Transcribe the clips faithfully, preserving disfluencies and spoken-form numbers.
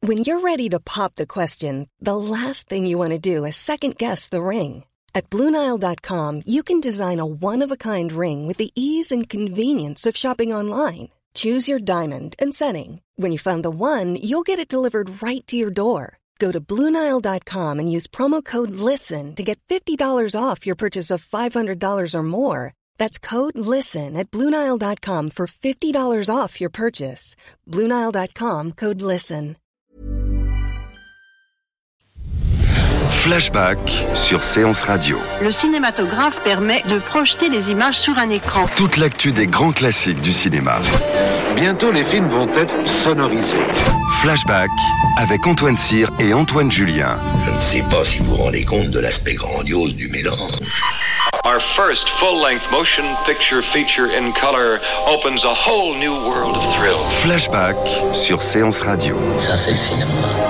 When you're ready to pop the question, the last thing you want to do is second-guess the ring. At Blue Nile dot com, you can design a one-of-a-kind ring with the ease and convenience of shopping online. Choose your diamond and setting. When you find the one, you'll get it delivered right to your door. Go to Blue Nile dot com and use promo code LISTEN to get fifty dollars off your purchase of five hundred dollars or more. That's code LISTEN at Blue Nile dot com for fifty dollars off your purchase. Blue Nile dot com, code LISTEN. Flashback sur Séance Radio. Le cinématographe permet de projeter des images sur un écran. Toute l'actu des grands classiques du cinéma. Bientôt, les films vont être sonorisés. Flashback avec Antoine Cyr et Antoine Julien. Je ne sais pas si vous vous rendez compte de l'aspect grandiose du mélange. Our first full-length motion picture feature in color opens a whole new world of thrill. Flashback sur Séance Radio. Ça, c'est le cinéma.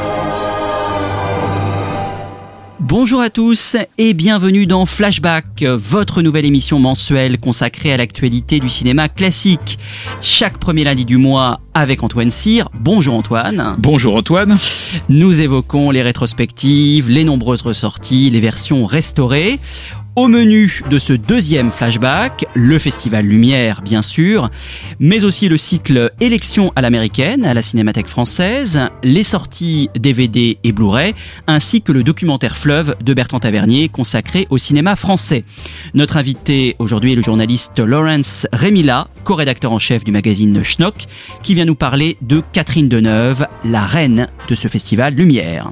Bonjour à tous et bienvenue dans Flashback, votre nouvelle émission mensuelle consacrée à l'actualité du cinéma classique. Chaque premier lundi du mois avec Antoine Cyr. Bonjour Antoine. Bonjour Antoine. Nous évoquons les rétrospectives, les nombreuses ressorties, les versions restaurées. Au menu de ce deuxième flashback, le Festival Lumière, bien sûr, mais aussi le cycle Élections à l'américaine, à la Cinémathèque française, les sorties D V D et Blu-ray, ainsi que le documentaire Fleuve de Bertrand Tavernier, consacré au cinéma français. Notre invité aujourd'hui est le journaliste Lawrence Remilla, co-rédacteur en chef du magazine Schnock, qui vient nous parler de Catherine Deneuve, la reine de ce Festival Lumière.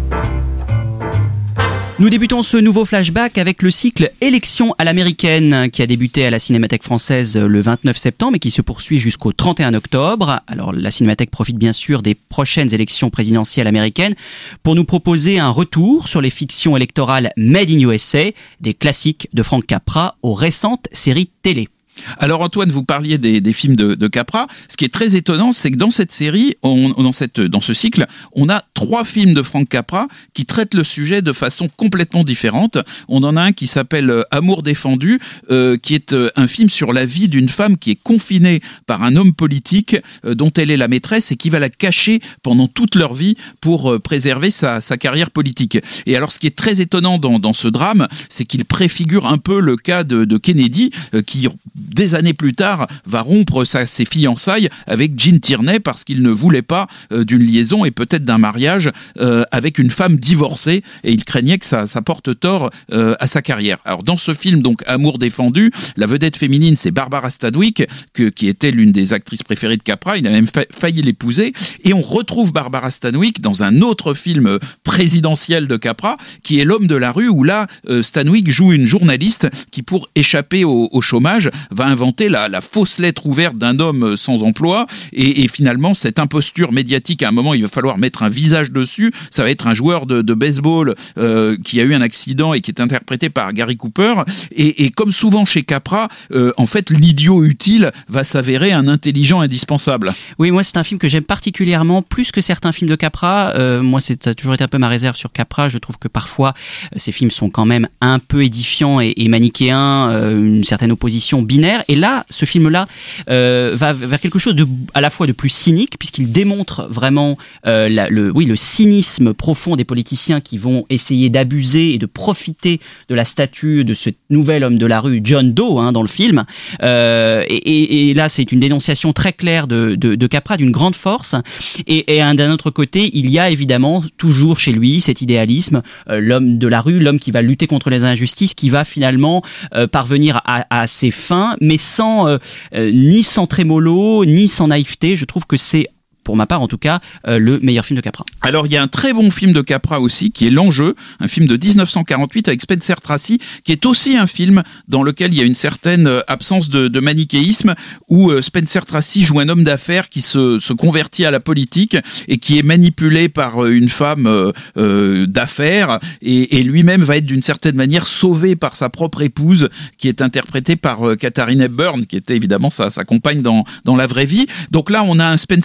Nous débutons ce nouveau flashback avec le cycle Élections à l'américaine qui a débuté à la Cinémathèque française le vingt-neuf septembre et qui se poursuit jusqu'au trente et un octobre. Alors la Cinémathèque profite bien sûr des prochaines élections présidentielles américaines pour nous proposer un retour sur les fictions électorales Made in U S A, des classiques de Frank Capra aux récentes séries télé. Alors Antoine, vous parliez des, des films de, de Capra. Ce qui est très étonnant, c'est que dans cette série, on, dans, cette, dans ce cycle, on a trois films de Frank Capra qui traitent le sujet de façon complètement différente. On en a un qui s'appelle Amour défendu, euh, qui est euh, un film sur la vie d'une femme qui est confinée par un homme politique euh, dont elle est la maîtresse et qui va la cacher pendant toute leur vie pour euh, préserver sa, sa carrière politique. Et alors ce qui est très étonnant dans, dans ce drame, c'est qu'il préfigure un peu le cas de, de Kennedy, euh, qui des années plus tard, va rompre sa, ses fiançailles avec Gene Tierney parce qu'il ne voulait pas euh, d'une liaison et peut-être d'un mariage euh, avec une femme divorcée et il craignait que ça, ça porte tort euh, à sa carrière. Alors dans ce film, donc Amour défendu, la vedette féminine c'est Barbara Stanwyck, que, qui était l'une des actrices préférées de Capra, il a même fa- failli l'épouser et on retrouve Barbara Stanwyck dans un autre film présidentiel de Capra qui est L'homme de la rue où là euh, Stanwyck joue une journaliste qui pour échapper au, au chômage va inventer la, la fausse lettre ouverte d'un homme sans emploi et, et finalement cette imposture médiatique à un moment il va falloir mettre un visage dessus, ça va être un joueur de, de baseball euh, qui a eu un accident et qui est interprété par Gary Cooper et, et comme souvent chez Capra euh, en fait l'idiot utile va s'avérer un intelligent indispensable. Oui, moi c'est un film que j'aime particulièrement plus que certains films de Capra. Euh, moi c'est ça a toujours été un peu ma réserve sur Capra, je trouve que parfois euh, ces films sont quand même un peu édifiants et, et manichéens, euh, une certaine opposition binaire. Et là, ce film-là euh, va vers quelque chose de, à la fois de plus cynique, puisqu'il démontre vraiment euh, la, le, oui, le cynisme profond des politiciens qui vont essayer d'abuser et de profiter de la statue de ce nouvel homme de la rue, John Doe, hein, dans le film. Euh, et, et, et là, c'est une dénonciation très claire de, de, de Capra, d'une grande force. Et, et d'un autre côté, il y a évidemment toujours chez lui cet idéalisme, euh, l'homme de la rue, l'homme qui va lutter contre les injustices, qui va finalement euh, parvenir à, à ses fins, mais sans euh, euh, ni sans trémolo, ni sans naïveté. Je trouve que c'est, pour ma part en tout cas, euh, le meilleur film de Capra. Alors il y a un très bon film de Capra aussi qui est L'Enjeu, un film de dix-neuf cent quarante-huit avec Spencer Tracy, qui est aussi un film dans lequel il y a une certaine absence de, de manichéisme, où euh, Spencer Tracy joue un homme d'affaires qui se, se convertit à la politique et qui est manipulé par une femme euh, euh, d'affaires et, et lui-même va être d'une certaine manière sauvé par sa propre épouse qui est interprétée par euh, Katharine Hepburn, qui était évidemment sa, sa compagne dans, dans la vraie vie. Donc là on a un Spencer Tracy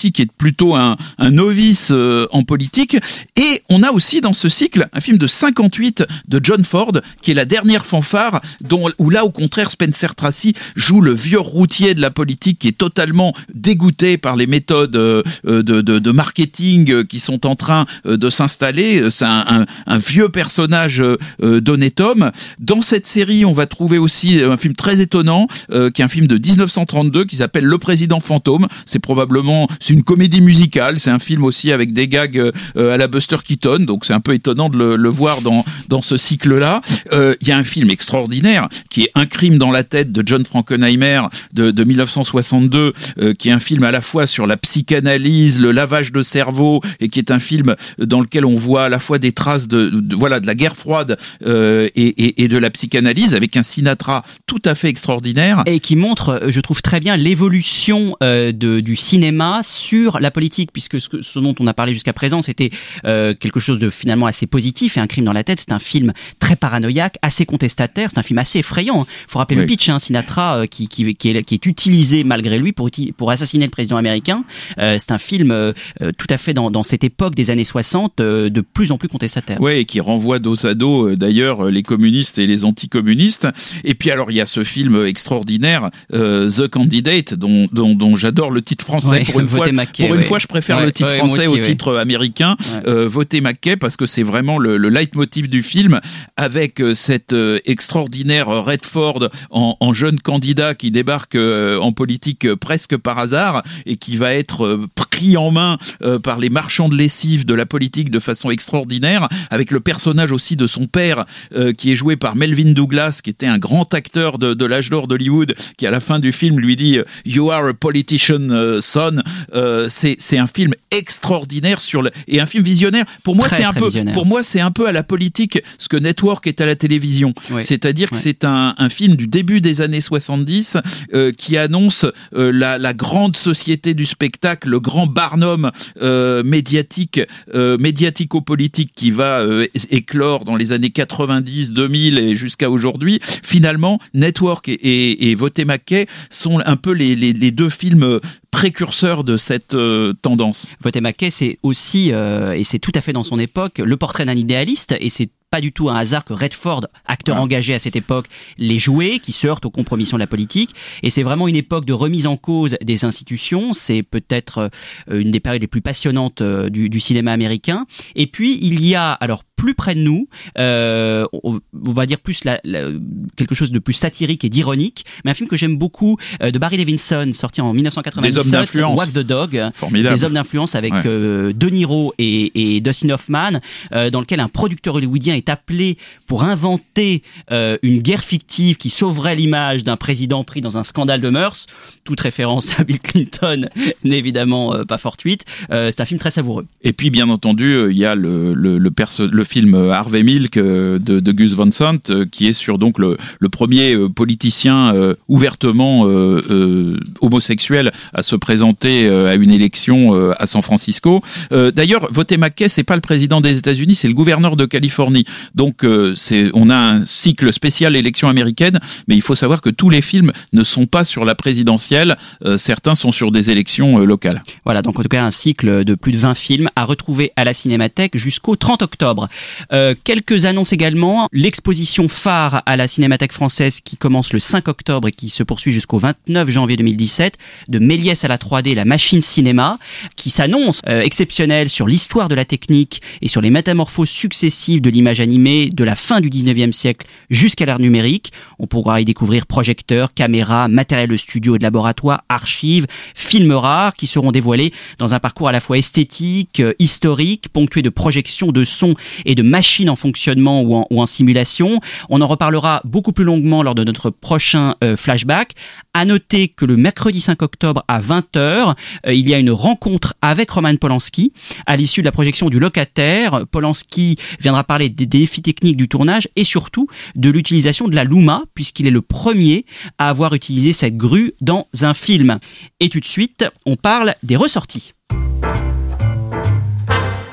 aussi qui est plutôt un, un novice euh, en politique. Et on a aussi dans ce cycle un film de cinquante-huit de John Ford, qui est la dernière fanfare, dont, où là, au contraire, Spencer Tracy joue le vieux routier de la politique qui est totalement dégoûté par les méthodes euh, de, de, de marketing qui sont en train euh, de s'installer. C'est un, un, un vieux personnage euh, d'honnête homme. Dans cette série, on va trouver aussi un film très étonnant, euh, qui est un film de dix-neuf cent trente-deux qui s'appelle Le Président Fantôme. C'est probablement, c'est une comédie musicale. C'est un film aussi avec des gags euh, à la Buster Keaton. Donc c'est un peu étonnant de le, le voir dans, dans ce cycle-là. Euh, il y a un film extraordinaire qui est Un crime dans la tête de John Frankenheimer de, de mille neuf cent soixante-deux, euh, qui est un film à la fois sur la psychanalyse, le lavage de cerveau, et qui est un film dans lequel on voit à la fois des traces de, de voilà de la guerre froide euh, et, et, et de la psychanalyse, avec un Sinatra tout à fait extraordinaire. Et qui montre, je trouve très bien, l'évolution euh, de, du cinéma sur la politique, puisque ce, ce dont on a parlé jusqu'à présent, c'était euh, quelque chose de finalement assez positif, et Un crime dans la tête, c'est un film très paranoïaque, assez contestataire, c'est un film assez effrayant. Il faut rappeler oui. le pitch, hein, Sinatra euh, qui, qui, qui, est, qui est utilisé malgré lui pour, pour assassiner le président américain. Euh, c'est un film euh, tout à fait dans, dans cette époque des années soixante, euh, de plus en plus contestataire. Oui, et qui renvoie dos à dos euh, d'ailleurs les communistes et les anticommunistes. Et puis alors il y a ce film extraordinaire, euh, The Candidate, dont, dont, dont j'adore le titre français. Ouais, pour une, fois, Mackay, pour une ouais. fois, je préfère ouais, le titre ouais, français aussi, au titre ouais. américain. Ouais. Euh, Votez Mackay, parce que c'est vraiment le, le leitmotiv du film, avec euh, cet euh, extraordinaire Redford en, en jeune candidat qui débarque euh, en politique euh, presque par hasard et qui va être euh, pris en main euh, par les marchands de lessive de la politique de façon extraordinaire, avec le personnage aussi de son père euh, qui est joué par Melvin Douglas, qui était un grand acteur de, de l'âge d'or d'Hollywood, qui à la fin du film lui dit « You are a politician, uh, son ». Euh, c'est, c'est un film extraordinaire sur le, et un film visionnaire. Pour moi, très, c'est un peu, visionnaire. pour moi, c'est un peu à la politique ce que Network est à la télévision. Oui. C'est-à-dire que oui. c'est un, un film du début des années soixante-dix euh, qui annonce euh, la, la grande société du spectacle, le grand Barnum euh, médiatique, euh, médiatico-politique qui va euh, éclore dans les années quatre-vingt-dix, deux mille et jusqu'à aujourd'hui. Finalement, Network et, et, et Votez Mackay sont un peu les, les, les deux films précurseur de cette euh, tendance. Votez Mackay, c'est aussi, euh, et c'est tout à fait dans son époque, le portrait d'un idéaliste, et c'est pas du tout un hasard que Redford, acteur ah. engagé à cette époque, l'ait joué, qui se heurte aux compromissions de la politique. Et c'est vraiment une époque de remise en cause des institutions. C'est peut-être une des périodes les plus passionnantes du, du cinéma américain. Et puis, il y a, alors plus près de nous, euh, on, on va dire plus la, la, quelque chose de plus satirique et d'ironique, mais un film que j'aime beaucoup, euh, de Barry Levinson, sorti en dix-neuf cent quatre-vingt-dix-sept, Des hommes d'influence. Walk the Dog. Formidable. Des hommes d'influence avec ouais. euh, De Niro et, et Dustin Hoffman, euh, dans lequel un producteur hollywoodien est appelé pour inventer euh, une guerre fictive qui sauverait l'image d'un président pris dans un scandale de mœurs. Toute référence à Bill Clinton n'est évidemment euh, pas fortuite. Euh, c'est un film très savoureux. Et puis, bien entendu, il euh, y a le, le, le, perso- le film Harvey Milk euh, de, de Gus Van Sant, euh, qui est sur donc le, le premier euh, politicien euh, ouvertement euh, euh, homosexuel à se présenter euh, à une élection euh, à San Francisco. Euh, d'ailleurs, Votez Mackay, c'est pas le président des États-Unis, c'est le gouverneur de Californie. Donc, euh, c'est, on a un cycle spécial élection américaine, mais il faut savoir que tous les films ne sont pas sur la présidentielle. Euh, certains sont sur des élections euh, locales. Voilà, donc en tout cas un cycle de plus de vingt films à retrouver à la Cinémathèque jusqu'au trente octobre. Euh, quelques annonces également. L'exposition phare à la Cinémathèque française qui commence le cinq octobre et qui se poursuit jusqu'au vingt-neuf janvier deux mille dix-sept, de Méliès à la trois D, la machine cinéma, qui s'annonce euh, exceptionnelle sur l'histoire de la technique et sur les métamorphoses successives de l'image animée de la fin du dix-neuvième siècle jusqu'à l'ère numérique. On pourra y découvrir projecteurs, caméras, matériel de studio et de laboratoire, archives, films rares qui seront dévoilés dans un parcours à la fois esthétique, euh, historique, ponctué de projections, de sons et de machines en fonctionnement ou en, ou en simulation. On en reparlera beaucoup plus longuement lors de notre prochain euh, flashback. À noter que le mercredi cinq octobre à vingt heures, euh, il y a une rencontre avec Roman Polanski. À l'issue de la projection du Locataire, Polanski viendra parler des défis techniques du tournage et surtout de l'utilisation de la Luma, puisqu'il est le premier à avoir utilisé cette grue dans un film. Et tout de suite, on parle des ressorties.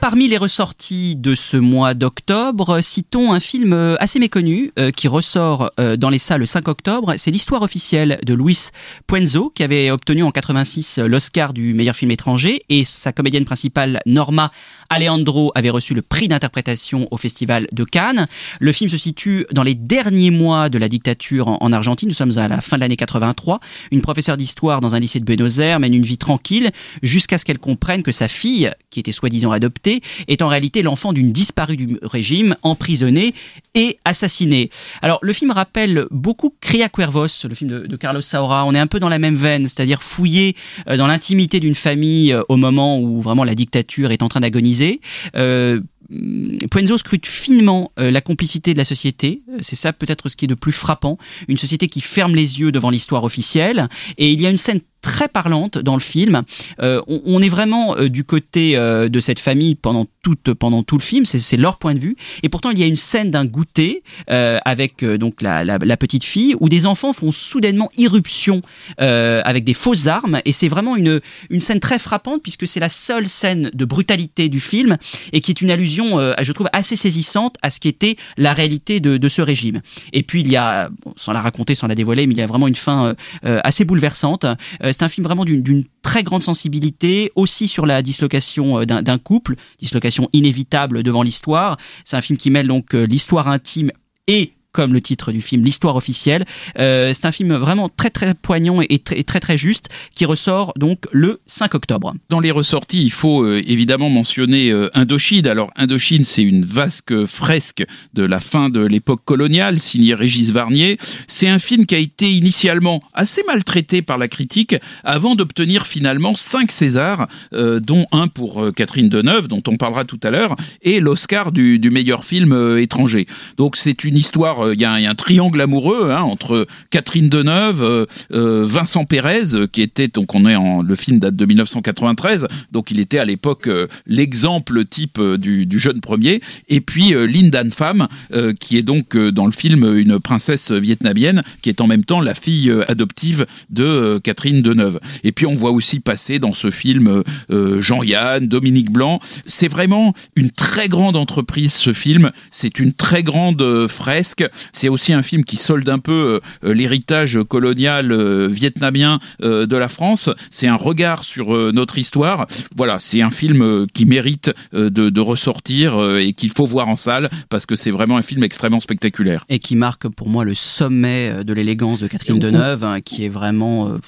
parmi les ressorties de ce mois d'octobre, citons un film assez méconnu euh, qui ressort euh, dans les salles le cinq octobre. C'est l'histoire officielle de Luis Puenzo, qui avait obtenu en quatre-vingt-six l'Oscar du meilleur film étranger, et sa comédienne principale Norma Aleandro avait reçu le prix d'interprétation au Festival de Cannes. Le film se situe dans les derniers mois de la dictature en, en Argentine. Nous sommes à la fin de l'année quatre-vingt-trois. Une professeure d'histoire dans un lycée de Buenos Aires mène une vie tranquille jusqu'à ce qu'elle comprenne que sa fille, qui était soi-disant adoptée, est en réalité l'enfant d'une disparue du régime, emprisonnée et assassinée. Alors, le film rappelle beaucoup Cria Cuervos, le film de, de Carlos Saura. On est un peu dans la même veine, c'est-à-dire fouiller euh, dans l'intimité d'une famille euh, au moment où vraiment la dictature est en train d'agoniser. Euh, Puenzo scrute finement euh, la complicité de la société. C'est ça peut-être ce qui est de plus frappant. Une société qui ferme les yeux devant l'histoire officielle. Et il y a une scène très parlante dans le film. Euh, on, on est vraiment euh, du côté euh, de cette famille pendant tout, pendant tout le film. C'est, c'est leur point de vue. Et pourtant, il y a une scène d'un goûter euh, avec euh, donc la, la, la petite fille où des enfants font soudainement irruption euh, avec des fausses armes. Et c'est vraiment une, une scène très frappante puisque c'est la seule scène de brutalité du film et qui est une allusion, euh, je trouve, assez saisissante à ce qu'était la réalité de, de ce régime. Et puis, il y a, bon, sans la raconter, sans la dévoiler, mais il y a vraiment une fin euh, assez bouleversante. Euh, C'est un film vraiment d'une, d'une très grande sensibilité, aussi sur la dislocation d'un, d'un couple, dislocation inévitable devant l'histoire. C'est un film qui mêle donc l'histoire intime et, comme le titre du film, l'histoire officielle. Euh, c'est un film vraiment très très poignant et très très, très juste qui ressort donc le cinq octobre. Dans les ressorties, il faut euh, évidemment mentionner euh, Indochine. Alors Indochine, c'est une vaste fresque de la fin de l'époque coloniale, signée Régis Varnier. C'est un film qui a été initialement assez maltraité par la critique avant d'obtenir finalement cinq Césars, euh, dont un pour euh, Catherine Deneuve, dont on parlera tout à l'heure, et l'Oscar du, du meilleur film euh, étranger. Donc c'est une histoire. Il y, y a un triangle amoureux hein, entre Catherine Deneuve, euh, euh, Vincent Pérez, qui était, donc on est en, le film date de dix-neuf cent quatre-vingt-treize, donc il était à l'époque euh, l'exemple type euh, du, du jeune premier, et puis euh, Linh Dan Pham, euh, qui est donc euh, dans le film une princesse vietnamienne, qui est en même temps la fille euh, adoptive de euh, Catherine Deneuve. Et puis on voit aussi passer dans ce film euh, Jean-Yann, Dominique Blanc. C'est vraiment une très grande entreprise ce film, c'est une très grande euh, fresque. C'est aussi un film qui solde un peu euh, l'héritage colonial euh, vietnamien euh, de la France. C'est un regard sur euh, notre histoire. Voilà, c'est un film euh, qui mérite euh, de, de ressortir euh, et qu'il faut voir en salle parce que c'est vraiment un film extrêmement spectaculaire. Et qui marque pour moi le sommet de l'élégance de Catherine Deneuve, hein, qui est vraiment euh,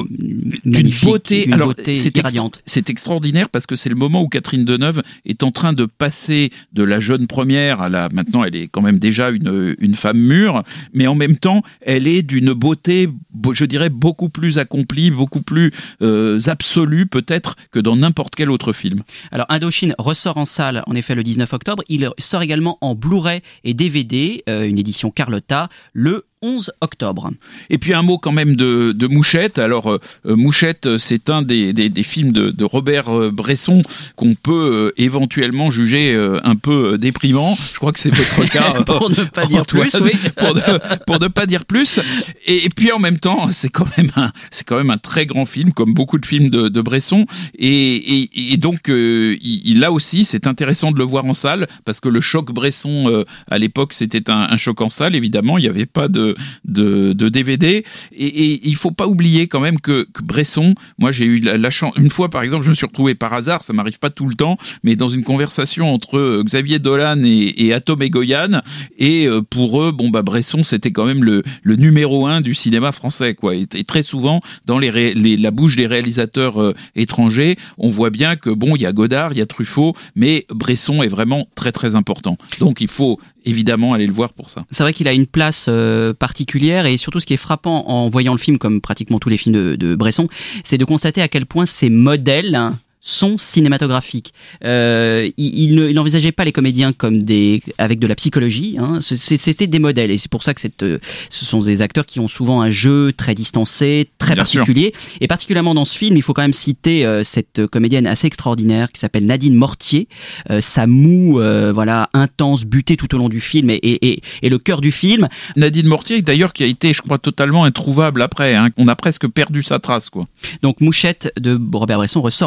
d'une beauté, d'une alors, beauté c'est irradiante. Extra- c'est extraordinaire parce que c'est le moment où Catherine Deneuve est en train de passer de la jeune première à la, maintenant elle est quand même déjà une, une femme mûre, mais en même temps, elle est d'une beauté, je dirais, beaucoup plus accomplie, beaucoup plus euh, absolue peut-être que dans n'importe quel autre film. Alors Indochine ressort en salle en effet le dix-neuf octobre, il sort également en Blu-ray et D V D, euh, une édition Carlotta, le onze octobre. Et puis un mot quand même de, de Mouchette. Alors euh, Mouchette, c'est un des, des, des films de, de Robert Bresson qu'on peut euh, éventuellement juger euh, un peu déprimant. Je crois que c'est votre cas. Pour ne pas dire Antoine, plus, oui. pour, ne, pour ne pas dire plus. Et, et puis en même temps, c'est quand même un, c'est quand même un très grand film, comme beaucoup de films de, de Bresson. Et, et, et donc euh, il, là aussi, c'est intéressant de le voir en salle parce que le choc Bresson euh, à l'époque, c'était un, un choc en salle. Évidemment, il n'y avait pas de De, de D V D et, et il faut pas oublier quand même que, que Bresson, moi j'ai eu la, la chance une fois par exemple, je me suis retrouvé par hasard, ça m'arrive pas tout le temps, mais dans une conversation entre Xavier Dolan et, et Atom Egoyan, et pour eux, bon bah Bresson c'était quand même le, le numéro un du cinéma français quoi. Et, et très souvent dans les, ré, les la bouche des réalisateurs euh, étrangers, on voit bien que bon il y a Godard, il y a Truffaut, mais Bresson est vraiment très très important. Donc il faut évidemment aller le voir pour ça. C'est vrai qu'il a une place euh, particulière et surtout ce qui est frappant en voyant le film, comme pratiquement tous les films de, de Bresson, c'est de constater à quel point ces modèles hein, sont cinématographiques. Euh, il, il n'envisageait pas les comédiens comme des avec de la psychologie. Hein. C'était des modèles et c'est pour ça que cette, ce sont des acteurs qui ont souvent un jeu très distancé, très Bien particulier. Sûr. Et particulièrement dans ce film, il faut quand même citer euh, cette comédienne assez extraordinaire qui s'appelle Nadine Mortier. Euh, sa moue, euh, voilà, intense, butée tout au long du film et, et, et, et le cœur du film. Nadine Mortier, d'ailleurs, qui a été, je crois, totalement introuvable après. Hein. On a presque perdu sa trace, quoi. Donc Mouchette de Robert Bresson ressort en version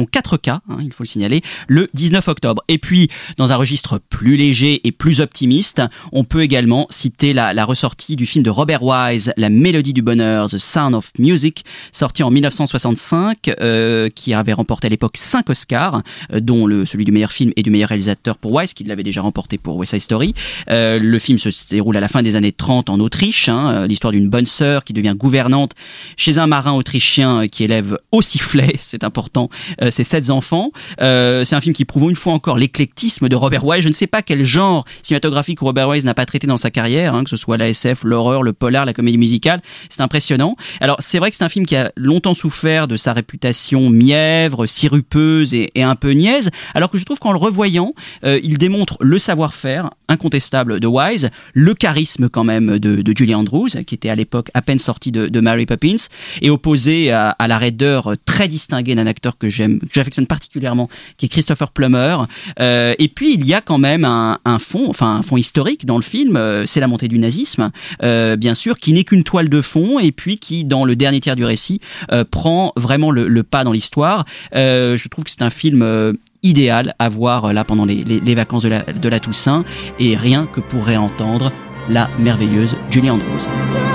quatre K, hein, il faut le signaler, le dix-neuf octobre. Et puis, dans un registre plus léger et plus optimiste, on peut également citer la, la ressortie du film de Robert Wise, La Mélodie du Bonheur, The Sound of Music, sorti en dix-neuf cent soixante-cinq, euh, qui avait remporté à l'époque cinq Oscars, euh, dont le, celui du meilleur film et du meilleur réalisateur pour Wise, qui l'avait déjà remporté pour West Side Story. Euh, le film se déroule à la fin des années trente en Autriche, hein, l'histoire d'une bonne sœur qui devient gouvernante chez un marin autrichien qui élève au sifflet, c'est important, euh, ses sept enfants. Euh, c'est un film qui prouve une fois encore l'éclectisme de Robert Wise. Je ne sais pas quel genre cinématographique Robert Wise n'a pas traité dans sa carrière, hein, que ce soit la S F, l'horreur, le polar, la comédie musicale. C'est impressionnant. Alors, c'est vrai que c'est un film qui a longtemps souffert de sa réputation mièvre, sirupeuse et, et un peu niaise, alors que je trouve qu'en le revoyant, euh, il démontre le savoir-faire incontestable de Wise, le charisme quand même de, de Julie Andrews, qui était à l'époque à peine sortie de, de Mary Poppins, et opposé à, à la raideur très distinguée d'un acteur que j'aime, que j'affectionne particulièrement, qui est Christopher Plummer. Euh, et puis il y a quand même un, un fond, enfin un fond historique dans le film. Euh, c'est la montée du nazisme, euh, bien sûr, qui n'est qu'une toile de fond, et puis qui, dans le dernier tiers du récit, euh, prend vraiment le, le pas dans l'histoire. Euh, je trouve que c'est un film euh, idéal à voir là pendant les, les, les vacances de la, de la Toussaint, et rien que pour réentendre la merveilleuse Julie Andrews.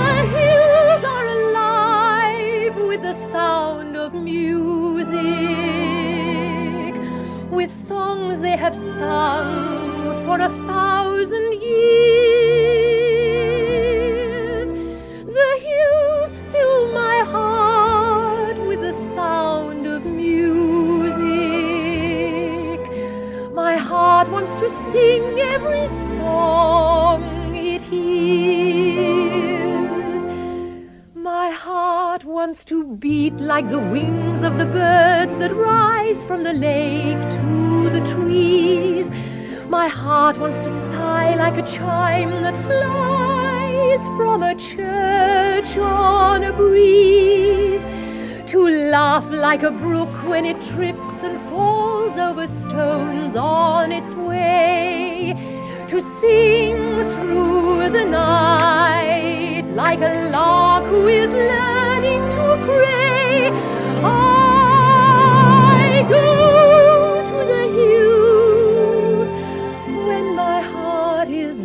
With songs they have sung for a thousand years, the hills fill my heart with the sound of music. My heart wants to sing every song it hears. My heart wants to beat like the wings of the birds that rise from the lake to the trees. My heart wants to sigh like a chime that flies from a church on a breeze. To laugh like a brook when it trips and falls over stones on its way. To sing through the night like a lark who is learning to pray. I go to the hills when my heart is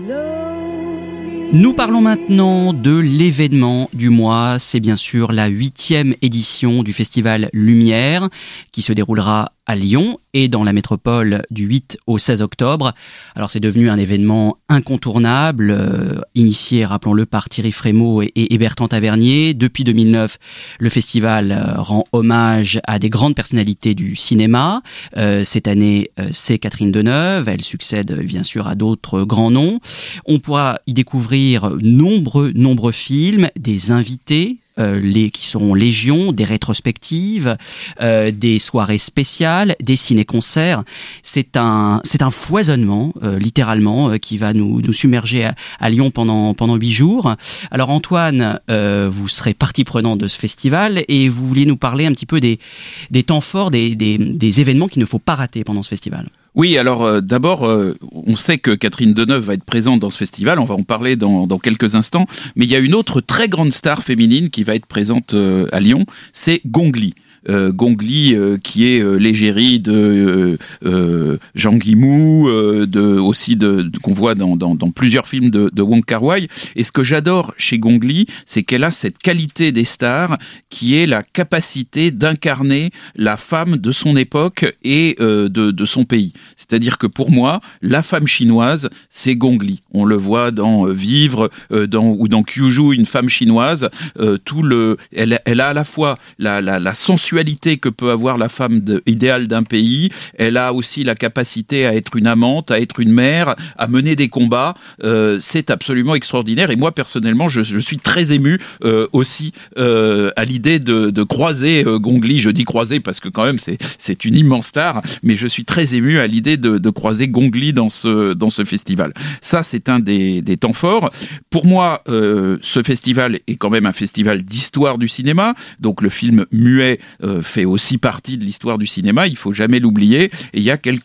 lonely. Nous parlons maintenant de l'événement du mois. C'est bien sûr la huitième édition du festival Lumière qui se déroulera à Lyon et dans la métropole du huit au seize octobre. Alors c'est devenu un événement incontournable, euh, initié, rappelons-le, par Thierry Frémaux et, et Bertrand Tavernier. Depuis deux mille neuf, le festival euh, rend hommage à des grandes personnalités du cinéma. Euh, cette année, euh, c'est Catherine Deneuve. Elle succède euh, bien sûr à d'autres grands noms. On pourra y découvrir nombreux, nombreux films, des invités, Euh, les, qui seront légion, des rétrospectives, euh, des soirées spéciales, des ciné-concerts. C'est un, c'est un foisonnement, euh, littéralement, euh, qui va nous, nous submerger à, à Lyon pendant, pendant huit jours. Alors Antoine, euh, vous serez partie prenante de ce festival et vous vouliez nous parler un petit peu des, des temps forts, des, des, des événements qu'il ne faut pas rater pendant ce festival. Oui, alors euh, d'abord, euh, on sait que Catherine Deneuve va être présente dans ce festival, on va en parler dans, dans quelques instants, mais il y a une autre très grande star féminine qui va être présente euh, à Lyon, c'est Gong Li. Euh, Gong Li, euh, qui est euh, l'égérie de euh, euh, Zhang Yimou, euh, de aussi de, de qu'on voit dans, dans, dans plusieurs films de, de Wong Kar-wai. Et ce que j'adore chez Gong Li, c'est qu'elle a cette qualité des stars, qui est la capacité d'incarner la femme de son époque et euh, de, de son pays. C'est-à-dire que pour moi, la femme chinoise, c'est Gong Li. On le voit dans euh, Vivre, euh, dans ou dans Kyuju, une femme chinoise. Euh, tout le, elle, elle a à la fois la, la, la sensualité que peut avoir la femme de, idéale d'un pays. Elle a aussi la capacité à être une amante, à être une mère, à mener des combats. Euh, c'est absolument extraordinaire. Et moi, personnellement, je, je suis très ému euh, aussi euh, à l'idée de, de croiser euh, Gong Li. Je dis croiser parce que quand même, c'est, c'est une immense star. Mais je suis très ému à l'idée de, de croiser Gong Li dans ce, dans ce festival. Ça, c'est un des, des temps forts. Pour moi, euh, ce festival est quand même un festival d'histoire du cinéma. Donc, le film muet euh, fait aussi partie de l'histoire du cinéma, il faut jamais l'oublier. Et il y a quelques très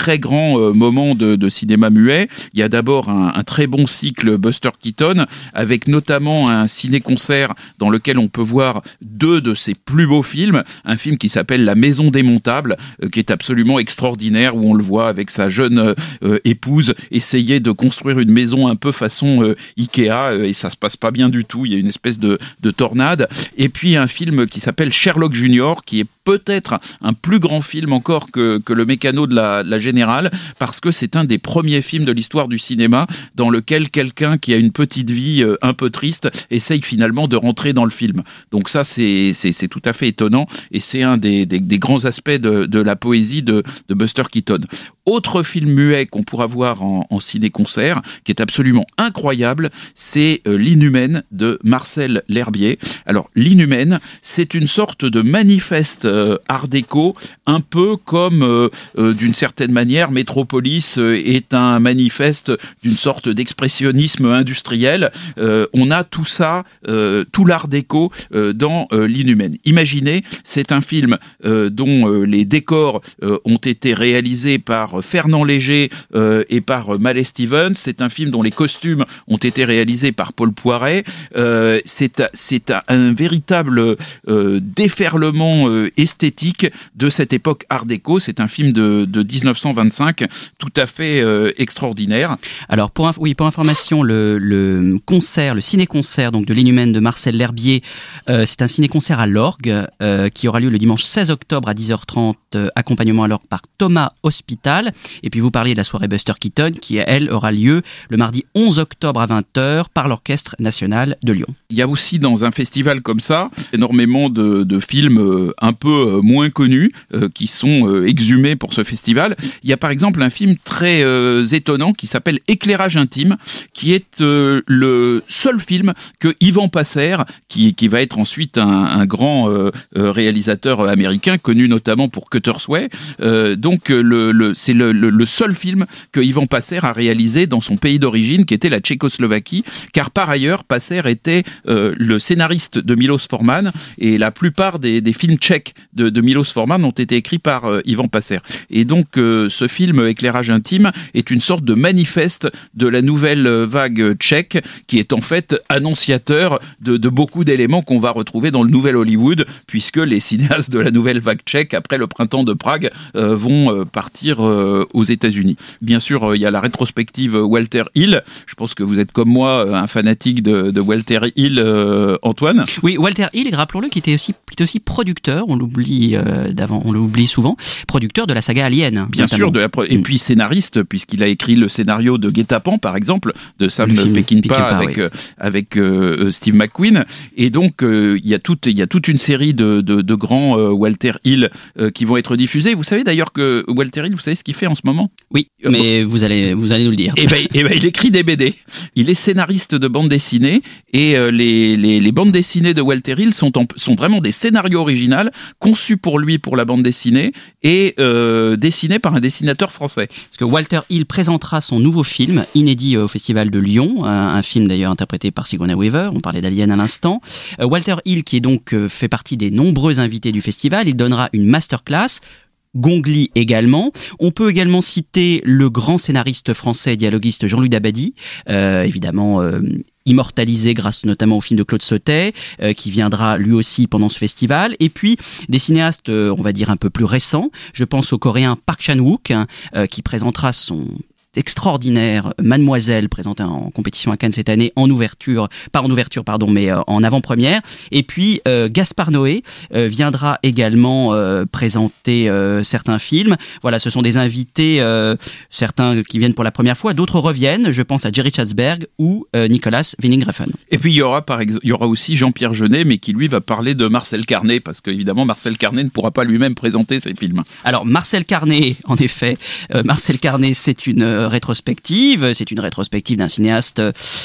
très grands euh, moments de, de cinéma muet. Il y a d'abord un, un très bon cycle Buster Keaton, avec notamment un ciné-concert dans lequel on peut voir deux de ses plus beaux films. Un film qui s'appelle La Maison démontable, euh, qui est absolument extraordinaire, où on le voit avec sa jeune euh, épouse essayer de construire une maison un peu façon euh, Ikea, euh, et ça se passe pas bien du tout. Il y a une espèce de, de tornade. Et puis un film qui s'appelle Sherlock Junior, qui est peut-être un plus grand film encore que, que Le Mécano de la, de la Générale, parce que c'est un des premiers films de l'histoire du cinéma dans lequel quelqu'un qui a une petite vie euh, un peu triste essaye finalement de rentrer dans le film. Donc ça, c'est, c'est, c'est tout à fait étonnant, et c'est un des, des, des grands aspects de, de la poésie de, de Buster Keaton. Autre film muet qu'on pourra voir en, en ciné-concert, qui est absolument incroyable, c'est euh, L'Inhumaine de Marcel L'Herbier. Alors, L'Inhumaine, c'est une sorte de manifeste euh, art déco, un peu comme, euh, euh, d'une certaine manière, Metropolis euh, est un manifeste d'une sorte d'expressionnisme industriel. Euh, on a tout ça, euh, tout l'art déco euh, dans euh, L'Inhumaine. Imaginez, c'est un film euh, dont euh, les décors euh, ont été réalisés par Fernand Léger euh, et par Mallet Stevens. C'est un film dont les costumes ont été réalisés par Paul Poiret. Euh, c'est c'est un, un véritable euh, déferlement euh, esthétique de cette époque art déco. C'est un film de, de dix-neuf cent vingt-cinq tout à fait euh, extraordinaire. Alors pour oui pour information, le, le concert, le ciné-concert donc de L'Inhumaine de Marcel L'Herbier, euh, c'est un ciné-concert à l'orgue euh, qui aura lieu le dimanche seize octobre à dix heures trente, euh, accompagnement à l'orgue par Thomas Hospital. Et puis vous parliez de la soirée Buster Keaton qui, elle, aura lieu le mardi onze octobre à vingt heures par l'Orchestre National de Lyon. Il y a aussi dans un festival comme ça énormément de, de films un peu moins connus euh, qui sont euh, exhumés pour ce festival. Il y a par exemple un film très euh, étonnant qui s'appelle Éclairage intime, qui est euh, le seul film que Ivan Passer, qui, qui va être ensuite un, un grand euh, réalisateur américain connu notamment pour Cutter's Way, euh, donc le, le, c'est le, le, le seul film que Ivan Passer a réalisé dans son pays d'origine, qui était la Tchécoslovaquie, car par ailleurs, Passer était euh, le scénariste de Milos Forman, et la plupart des, des films tchèques de, de Milos Forman ont été écrits par euh, Ivan Passer. Et donc, euh, ce film Éclairage intime est une sorte de manifeste de la nouvelle vague tchèque, qui est en fait annonciateur de, de beaucoup d'éléments qu'on va retrouver dans le nouvel Hollywood, puisque les cinéastes de la nouvelle vague tchèque, après le printemps de Prague, euh, vont euh, partir euh, aux États-Unis. Bien sûr, il y a la rétrospective Walter Hill. Je pense que vous êtes comme moi un fanatique de, de Walter Hill, euh, Antoine. Oui, Walter Hill, rappelons-le, qui était aussi, qui était aussi producteur. On l'oublie euh, d'avant, on l'oublie souvent. Producteur de la saga Alien. Bien notamment. sûr, de la pro- et puis scénariste, puisqu'il a écrit le scénario de Guet-apens, par exemple, de Sam Peckinpah avec oui. euh, avec euh, Steve McQueen. Et donc, euh, il y a toute, il y a toute une série de de, de grands euh, Walter Hill euh, qui vont être diffusés. Vous savez d'ailleurs que Walter Hill, vous savez ce qu'il fait en ce moment ? Oui, mais vous allez, vous allez nous le dire. Eh ben, eh ben, il écrit des B D. Il est scénariste de bande dessinée, et euh, les, les, les bandes dessinées de Walter Hill sont, en, sont vraiment des scénarios originaux conçus pour lui pour la bande dessinée et euh, dessinés par un dessinateur français. Parce que Walter Hill présentera son nouveau film inédit au Festival de Lyon, un, un film d'ailleurs interprété par Sigourney Weaver. On parlait d'Alien à l'instant. Euh, Walter Hill, qui est donc euh, fait partie des nombreux invités du festival, il donnera une masterclass. Gong Li également. On peut également citer le grand scénariste français et dialoguiste Jean-Louis Dabadi, euh, évidemment euh, immortalisé grâce notamment au film de Claude Sautet, euh, qui viendra lui aussi pendant ce festival. Et puis des cinéastes, euh, on va dire un peu plus récents. Je pense au coréen Park Chan-wook, hein, euh, qui présentera son extraordinaire Mademoiselle, présentée en compétition à Cannes cette année, en ouverture, pas en ouverture pardon, mais euh, en avant-première. Et puis euh, Gaspard Noé euh, viendra également euh, présenter euh, certains films. Voilà, ce sont des invités, euh, certains qui viennent pour la première fois, d'autres reviennent. Je pense à Jerry Chatzberg ou euh, Nicolas Winding Refn. Et puis il y aura par exemple, il y aura aussi Jean-Pierre Jeunet, mais qui lui va parler de Marcel Carné, parce qu'évidemment Marcel Carné ne pourra pas lui-même présenter ses films. Alors Marcel Carné, en effet, euh, Marcel Carné, c'est une rétrospective, c'est une rétrospective d'un cinéaste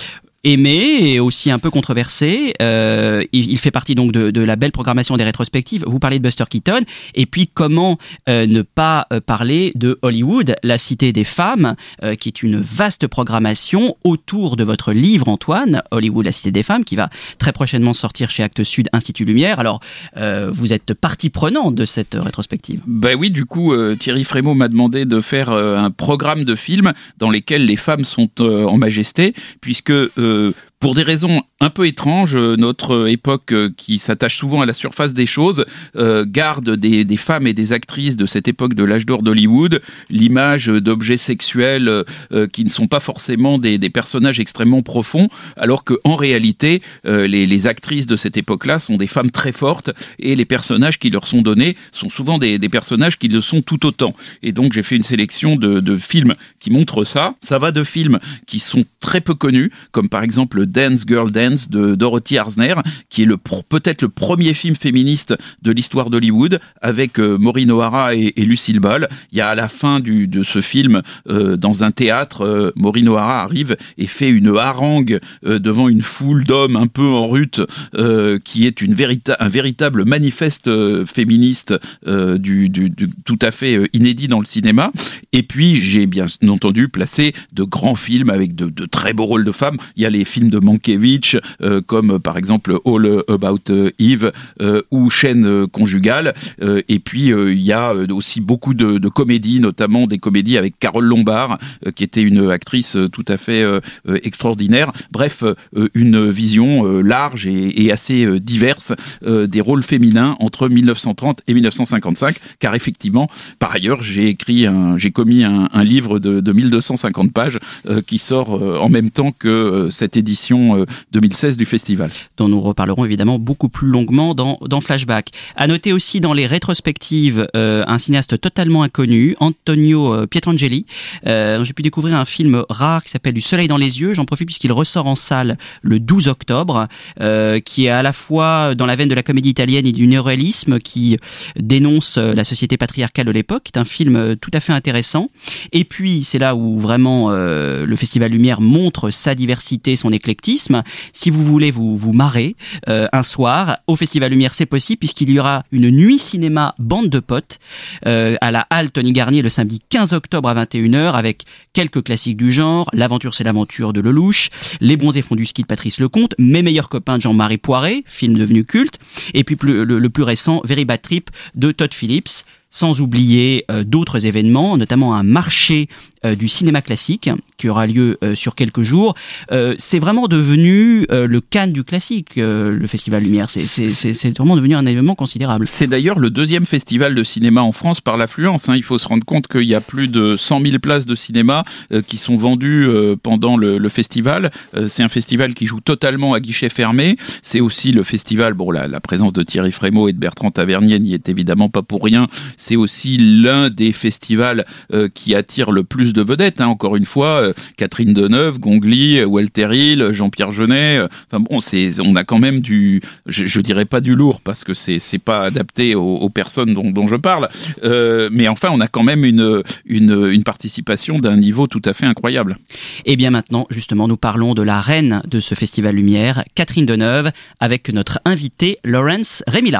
aimé et aussi un peu controversé. Euh, il, il fait partie donc de, de la belle programmation des rétrospectives. Vous parlez de Buster Keaton. Et puis, comment euh, ne pas euh, parler de Hollywood, la cité des femmes, euh, qui est une vaste programmation autour de votre livre, Antoine, Hollywood, la cité des femmes, qui va très prochainement sortir chez Actes Sud, Institut Lumière. Alors, euh, vous êtes partie prenante de cette rétrospective. Ben oui, du coup, euh, Thierry Frémaux m'a demandé de faire euh, un programme de films dans lesquels les femmes sont euh, en majesté, puisque euh, pour des raisons un peu étranges, notre époque euh, qui s'attache souvent à la surface des choses euh, garde des, des femmes et des actrices de cette époque de l'âge d'or d'Hollywood l'image d'objets sexuels euh, qui ne sont pas forcément des, des personnages extrêmement profonds, alors qu'en réalité, euh, les, les actrices de cette époque-là sont des femmes très fortes et les personnages qui leur sont donnés sont souvent des, des personnages qui le sont tout autant. Et donc j'ai fait une sélection de, de films qui montrent ça. Ça va de films qui sont très peu connus, comme par exemple Dance Girl Dance de Dorothy Arzner, qui est le peut-être le premier film féministe de l'histoire d'Hollywood, avec euh, Maureen O'Hara et, et Lucille Ball. Il y a à la fin du, de ce film, euh, dans un théâtre, euh, Maureen O'Hara arrive et fait une harangue euh, devant une foule d'hommes un peu en rut, euh, qui est une vérita- un véritable manifeste euh, féministe euh, du, du, du, tout à fait euh, inédit dans le cinéma. Et puis j'ai bien entendu placé de grands films avec de, de très beaux rôles de femmes. Il y a les films de Mankiewicz, euh, comme euh, par exemple All About euh, Eve euh, ou Chaîne euh, conjugale. Euh, et puis euh, il y a euh, aussi beaucoup de, de comédies, notamment des comédies avec Carole Lombard, euh, qui était une actrice euh, tout à fait euh, euh, extraordinaire. Bref, euh, une vision euh, large et, et assez euh, diverse euh, des rôles féminins entre dix-neuf cent trente et dix-neuf cent cinquante-cinq. Car effectivement, par ailleurs, j'ai écrit, un, j'ai commis un, un livre de, de mille deux cent cinquante pages euh, qui sort euh, en même temps que euh, cette édition euh, deux mille seize du festival. Dont nous reparlerons évidemment beaucoup plus longuement dans, dans Flashback. À noter aussi dans les rétrospectives euh, un cinéaste totalement inconnu, Antonio euh, Pietrangeli. Euh, j'ai pu découvrir un film rare qui s'appelle Du soleil dans les yeux. J'en profite puisqu'il ressort en salle le douze octobre, euh, qui est à la fois dans la veine de la comédie italienne et du néoréalisme, qui dénonce la société patriarcale de l'époque. C'est un film tout à fait intéressant. Et puis, c'est là où vraiment euh, le Festival Lumière montre sa diversité, son éclectisme. Si vous voulez vous, vous marrer euh, un soir, au Festival Lumière, c'est possible puisqu'il y aura une nuit cinéma bande de potes euh, à la Halle Tony Garnier le samedi quinze octobre à vingt et une heures avec quelques classiques du genre, L'aventure c'est l'aventure de Lelouch, Les bronzés font du ski de Patrice Lecomte, Mes meilleurs copains de Jean-Marie Poiré, film devenu culte, et puis plus, le, le plus récent, Very Bad Trip de Todd Phillips. Sans oublier euh, d'autres événements, notamment un marché euh, du cinéma classique qui aura lieu euh, sur quelques jours. Euh, c'est vraiment devenu euh, le Cannes du classique, euh, le Festival Lumière. C'est, c'est, c'est, c'est vraiment devenu un événement considérable. C'est d'ailleurs le deuxième festival de cinéma en France par l'affluence. Hein. Il faut se rendre compte qu'il y a plus de cent mille places de cinéma euh, qui sont vendues euh, pendant le, le festival. Euh, c'est un festival qui joue totalement à guichet fermé. C'est aussi le festival, bon, la, la présence de Thierry Frémaux et de Bertrand Tavernier n'y est évidemment pas pour rien. C'est aussi l'un des festivals euh, qui attire le plus de vedettes. Hein. Encore une fois, euh, Catherine Deneuve, Gongli, Walter Hill, Jean-Pierre Jeunet. Euh, enfin bon, c'est, on a quand même du, je, je dirais pas du lourd parce que c'est c'est pas adapté aux, aux personnes dont, dont je parle. Euh, mais enfin, on a quand même une une une participation d'un niveau tout à fait incroyable. Et bien maintenant, justement, nous parlons de la reine de ce Festival Lumière, Catherine Deneuve, avec notre invité Lawrence Remila.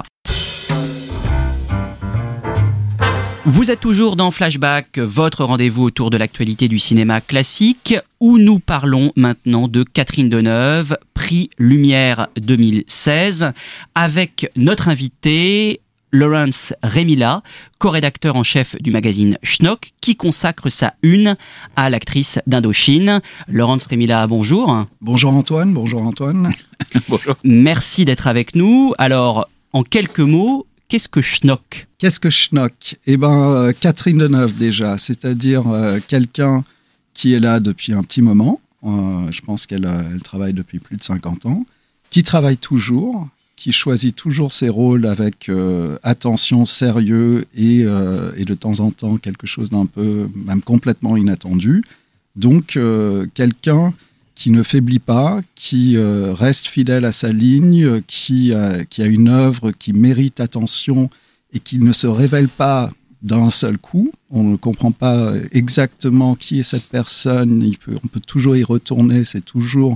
Vous êtes toujours dans Flashback, votre rendez-vous autour de l'actualité du cinéma classique, où nous parlons maintenant de Catherine Deneuve, prix Lumière deux mille seize, avec notre invité Lawrence Remila, co-rédacteur en chef du magazine Schnock, qui consacre sa une à l'actrice d'Indochine. Lawrence Remila, bonjour. Bonjour Antoine, bonjour Antoine. Bonjour. Merci d'être avec nous. Alors, en quelques mots, qu'est-ce que Schnock ? Qu'est-ce que Schnock ? Eh ben, euh, Catherine Deneuve déjà, c'est-à-dire euh, quelqu'un qui est là depuis un petit moment. Euh, je pense qu'elle euh, elle travaille depuis plus de cinquante ans, qui travaille toujours, qui choisit toujours ses rôles avec euh, attention, sérieux et, euh, et de temps en temps quelque chose d'un peu, même complètement inattendu. Donc, euh, quelqu'un qui ne faiblit pas, qui euh, reste fidèle à sa ligne, qui a, qui a une œuvre qui mérite attention et qui ne se révèle pas d'un seul coup. On ne comprend pas exactement qui est cette personne, il peut, on peut toujours y retourner, c'est toujours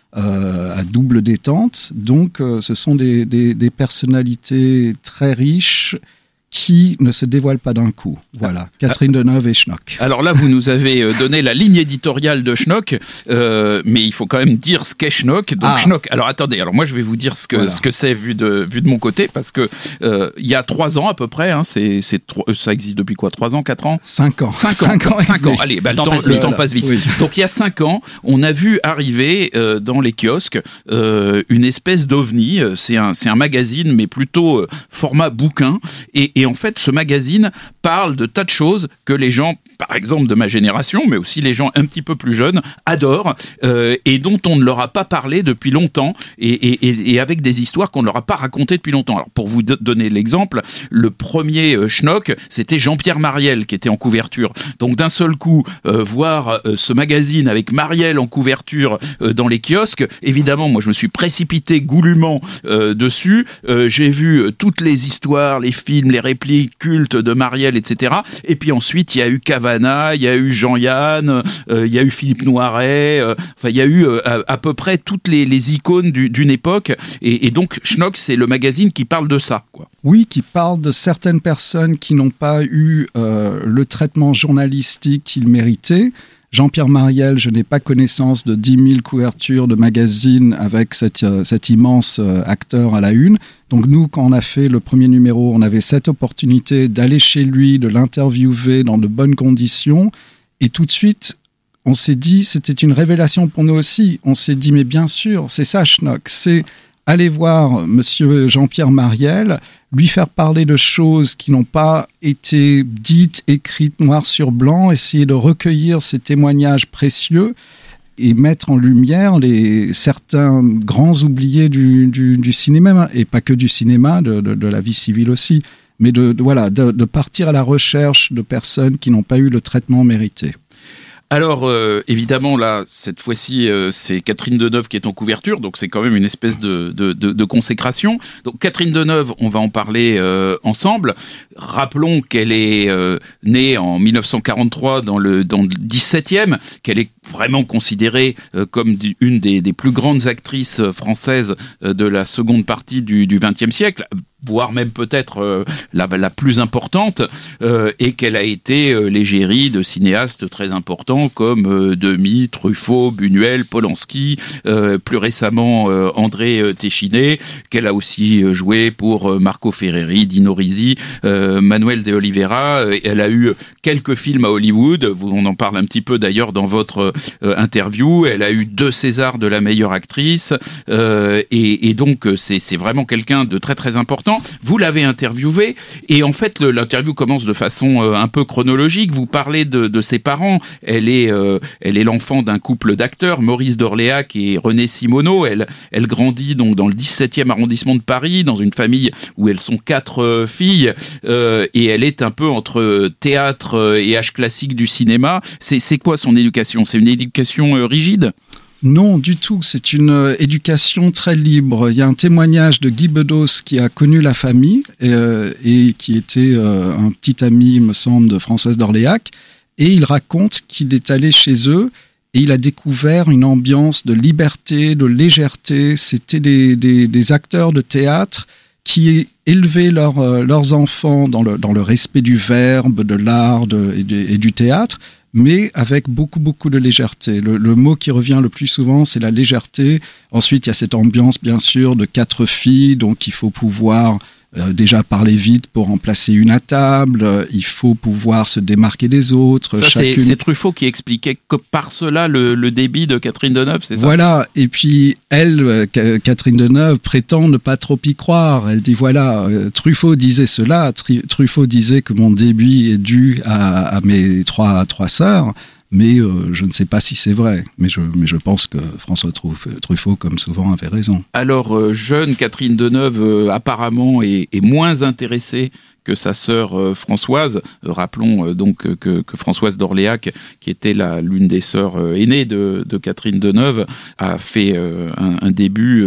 euh, à double détente. Donc, euh, ce sont des, des, des personnalités très riches qui ne se dévoilent pas d'un coup. Voilà, Catherine Deneuve et Schnock. Alors là, vous nous avez donné la ligne éditoriale de Schnock, euh, mais il faut quand même dire ce qu'est Schnock. Donc ah. Schnock, alors attendez, alors moi je vais vous dire ce que voilà. ce que c'est vu de vu de mon côté, parce que euh, il y a trois ans à peu près, hein, c'est c'est ça existe depuis quoi, trois ans, quatre ans, cinq ans, cinq ans, cinq ans. Cinq ans. Allez, bah, le, temps, passe, le temps passe vite. Oui. Donc il y a cinq ans, on a vu arriver euh, dans les kiosques euh, une espèce d'ovni. C'est un c'est un magazine, mais plutôt euh, format bouquin, et, et en fait, ce magazine parle de tas de choses que les gens, par exemple de ma génération, mais aussi les gens un petit peu plus jeunes, adorent euh, et dont on ne leur a pas parlé depuis longtemps, et, et, et avec des histoires qu'on ne leur a pas racontées depuis longtemps. Alors, pour vous donner l'exemple, le premier euh, Schnock, c'était Jean-Pierre Mariel qui était en couverture. Donc, d'un seul coup, euh, voir euh, ce magazine avec Mariel en couverture euh, dans les kiosques, évidemment, moi, je me suis précipité goulûment euh, dessus. Euh, j'ai vu euh, toutes les histoires, les films, les répliques cultes de Mariel, et cetera. Et puis ensuite, il y a eu Cavana, il y a eu Jean-Yann, euh, il y a eu Philippe Noiret, euh, enfin, il y a eu euh, à, à peu près toutes les, les icônes du, d'une époque. Et, et donc, Schnock, c'est le magazine qui parle de ça, quoi. Oui, qui parle de certaines personnes qui n'ont pas eu euh, le traitement journalistique qu'ils méritaient. Jean-Pierre Mariel, je n'ai pas connaissance de dix mille couvertures de magazines avec cet, euh, cet immense euh, acteur à la une. Donc nous, quand on a fait le premier numéro, on avait cette opportunité d'aller chez lui, de l'interviewer dans de bonnes conditions. Et tout de suite, on s'est dit, c'était une révélation pour nous aussi. On s'est dit, mais bien sûr, c'est ça Schnock, c'est aller voir monsieur Jean-Pierre Mariel, lui faire parler de choses qui n'ont pas été dites, écrites noir sur blanc, essayer de recueillir ces témoignages précieux et mettre en lumière les, certains grands oubliés du, du, du cinéma, et pas que du cinéma, de, de, de la vie civile aussi, mais de, de, voilà, de, de partir à la recherche de personnes qui n'ont pas eu le traitement mérité. Alors, euh, évidemment, là, cette fois-ci, euh, c'est Catherine Deneuve qui est en couverture, donc c'est quand même une espèce de, de, de, de consécration. Donc, Catherine Deneuve, on va en parler euh, ensemble. Rappelons qu'elle est euh, née en dix-neuf cent quarante-trois dans le, dans le dix-septième, qu'elle est vraiment considérée euh, comme une des, des plus grandes actrices françaises euh, de la seconde partie du, du vingtième siècle, voire même peut-être euh, la, la plus importante, euh, et qu'elle a été euh, l'égérie de cinéastes très importants comme euh, Demy, Truffaut, Buñuel, Polanski, euh, plus récemment euh, André euh, Téchiné, qu'elle a aussi euh, joué pour euh, Marco Ferreri, Dino Risi, euh, Manuel de Oliveira. Euh, elle a eu quelques films à Hollywood, on en parle un petit peu d'ailleurs dans votre euh, interview. Elle a eu deux Césars de la meilleure actrice, euh, et, et donc c'est, c'est vraiment quelqu'un de très très important. Vous l'avez interviewé, et en fait le, l'interview commence de façon euh, un peu chronologique. Vous parlez de, de ses parents. Elle est, euh, elle est l'enfant d'un couple d'acteurs, Maurice d'Orléac et René Simoneau. Elle, elle grandit donc dans le dix-septième arrondissement de Paris, dans une famille où elles sont quatre euh, filles, euh, et elle est un peu entre théâtre et âge classique du cinéma. C'est, c'est quoi son éducation ? C'est une éducation euh, rigide ? Non, du tout. C'est une euh, éducation très libre. Il y a un témoignage de Guy Bedos qui a connu la famille euh, et qui était euh, un petit ami, il me semble, de Françoise d'Orléac. Et il raconte qu'il est allé chez eux et il a découvert une ambiance de liberté, de légèreté. C'était des, des, des acteurs de théâtre qui élevaient leur, euh, leurs enfants dans le, dans le respect du verbe, de l'art de, et, de, et du théâtre, mais avec beaucoup, beaucoup de légèreté. Le, le mot qui revient le plus souvent, c'est la légèreté. Ensuite, il y a cette ambiance, bien sûr, de quatre filles, donc il faut pouvoir euh, déjà parler vite pour remplacer une à table, euh, il faut pouvoir se démarquer des autres. Ça, chacune... c'est, c'est Truffaut qui expliquait que par cela, le, le débit de Catherine Deneuve, c'est ça ? Voilà, et puis elle, euh, Catherine Deneuve, prétend ne pas trop y croire. Elle dit, voilà, euh, Truffaut disait cela, Tri- Truffaut disait que mon débit est dû à, à mes trois, trois sœurs, mais euh, je ne sais pas si c'est vrai. Mais je, mais je pense que François Truffaut, comme souvent, avait raison. Alors, euh, jeune Catherine Deneuve, euh, apparemment, est, est moins intéressée que sa sœur euh, Françoise. Euh, rappelons euh, donc euh, que, que Françoise d'Orléac, qui était la, l'une des sœurs euh, aînées de, de Catherine Deneuve, a fait euh, un, un début euh,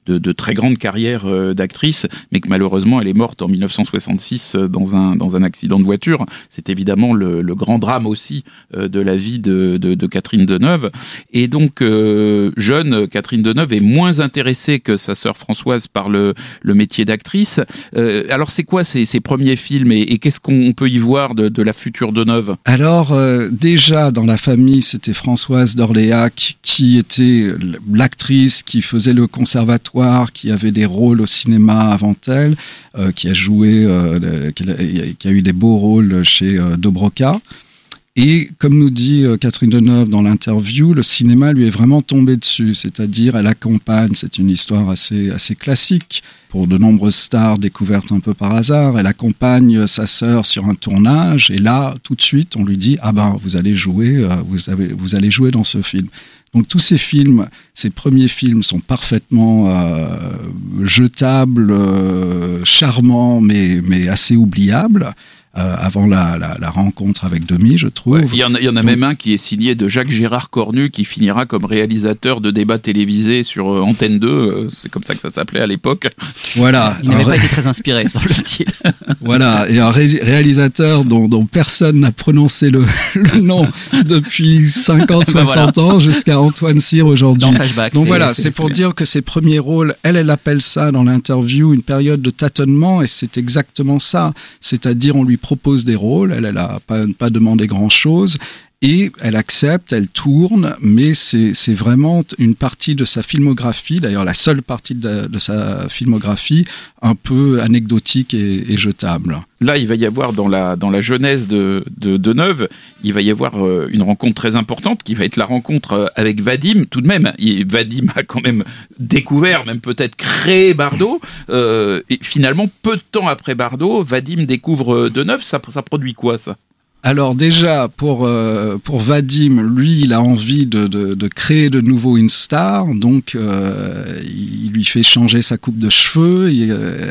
de, de très grande carrière euh, d'actrice, mais que malheureusement elle est morte en dix-neuf cent soixante-six euh, dans un dans un accident de voiture. C'est évidemment le, le grand drame aussi euh, de la vie de, de, de Catherine Deneuve. Et donc euh, jeune, Catherine Deneuve est moins intéressée que sa sœur Françoise par le le métier d'actrice. Euh, alors c'est quoi ces, ces premiers films et, et qu'est-ce qu'on peut y voir de, de la future Deneuve? Alors euh, déjà dans la famille, c'était Françoise d'Orléac qui était l'actrice qui faisait le conservatoire, qui avait des rôles au cinéma avant elle, euh, qui a joué, euh, qui, a, qui a eu des beaux rôles chez euh, Dobroca. Et comme nous dit euh, Catherine Deneuve dans l'interview, le cinéma lui est vraiment tombé dessus, c'est-à-dire elle accompagne, c'est une histoire assez, assez classique pour de nombreuses stars découvertes un peu par hasard, elle accompagne sa sœur sur un tournage et là, tout de suite, on lui dit « Ah ben, vous allez jouer, euh, vous, avez, vous allez jouer dans ce film ». Donc tous ces films, ces premiers films sont parfaitement euh, jetables, euh, charmants, mais, mais assez oubliables. Euh, avant la, la, la rencontre avec Demy, je trouve. Ouais, il y en a, il y en a Donc, même un qui est signé de Jacques Gérard Cornu, qui finira comme réalisateur de débats télévisés sur euh, Antenne deux. Euh, c'est comme ça que ça s'appelait à l'époque. Voilà. Il n'avait pas été très inspiré, semble-t-il. Voilà. Et un ré- réalisateur dont, dont personne n'a prononcé le, le nom depuis cinquante, soixante voilà. ans, jusqu'à Antoine Cyr aujourd'hui. Dans Flashback. Donc c'est, voilà, c'est, c'est, c'est pour dire que ses premiers rôles, elle, elle appelle ça dans l'interview une période de tâtonnement, et c'est exactement ça. C'est-à-dire, on lui propose des rôles, elle n'a pas, pas demandé grand-chose, et elle accepte, elle tourne, mais c'est, c'est vraiment une partie de sa filmographie, d'ailleurs la seule partie de, de sa filmographie, un peu anecdotique et, et jetable. Là, il va y avoir dans la, dans la jeunesse de, de Deneuve, il va y avoir euh, une rencontre très importante qui va être la rencontre avec Vadim. Tout de même, il, Vadim a quand même découvert, même peut-être créé Bardot. Euh, et finalement, peu de temps après Bardot, Vadim découvre Deneuve. Ça, ça produit quoi, ça ? Alors déjà, pour, euh, pour Vadim, lui, il a envie de, de, de créer de nouveau une star, donc euh, il lui fait changer sa coupe de cheveux, et,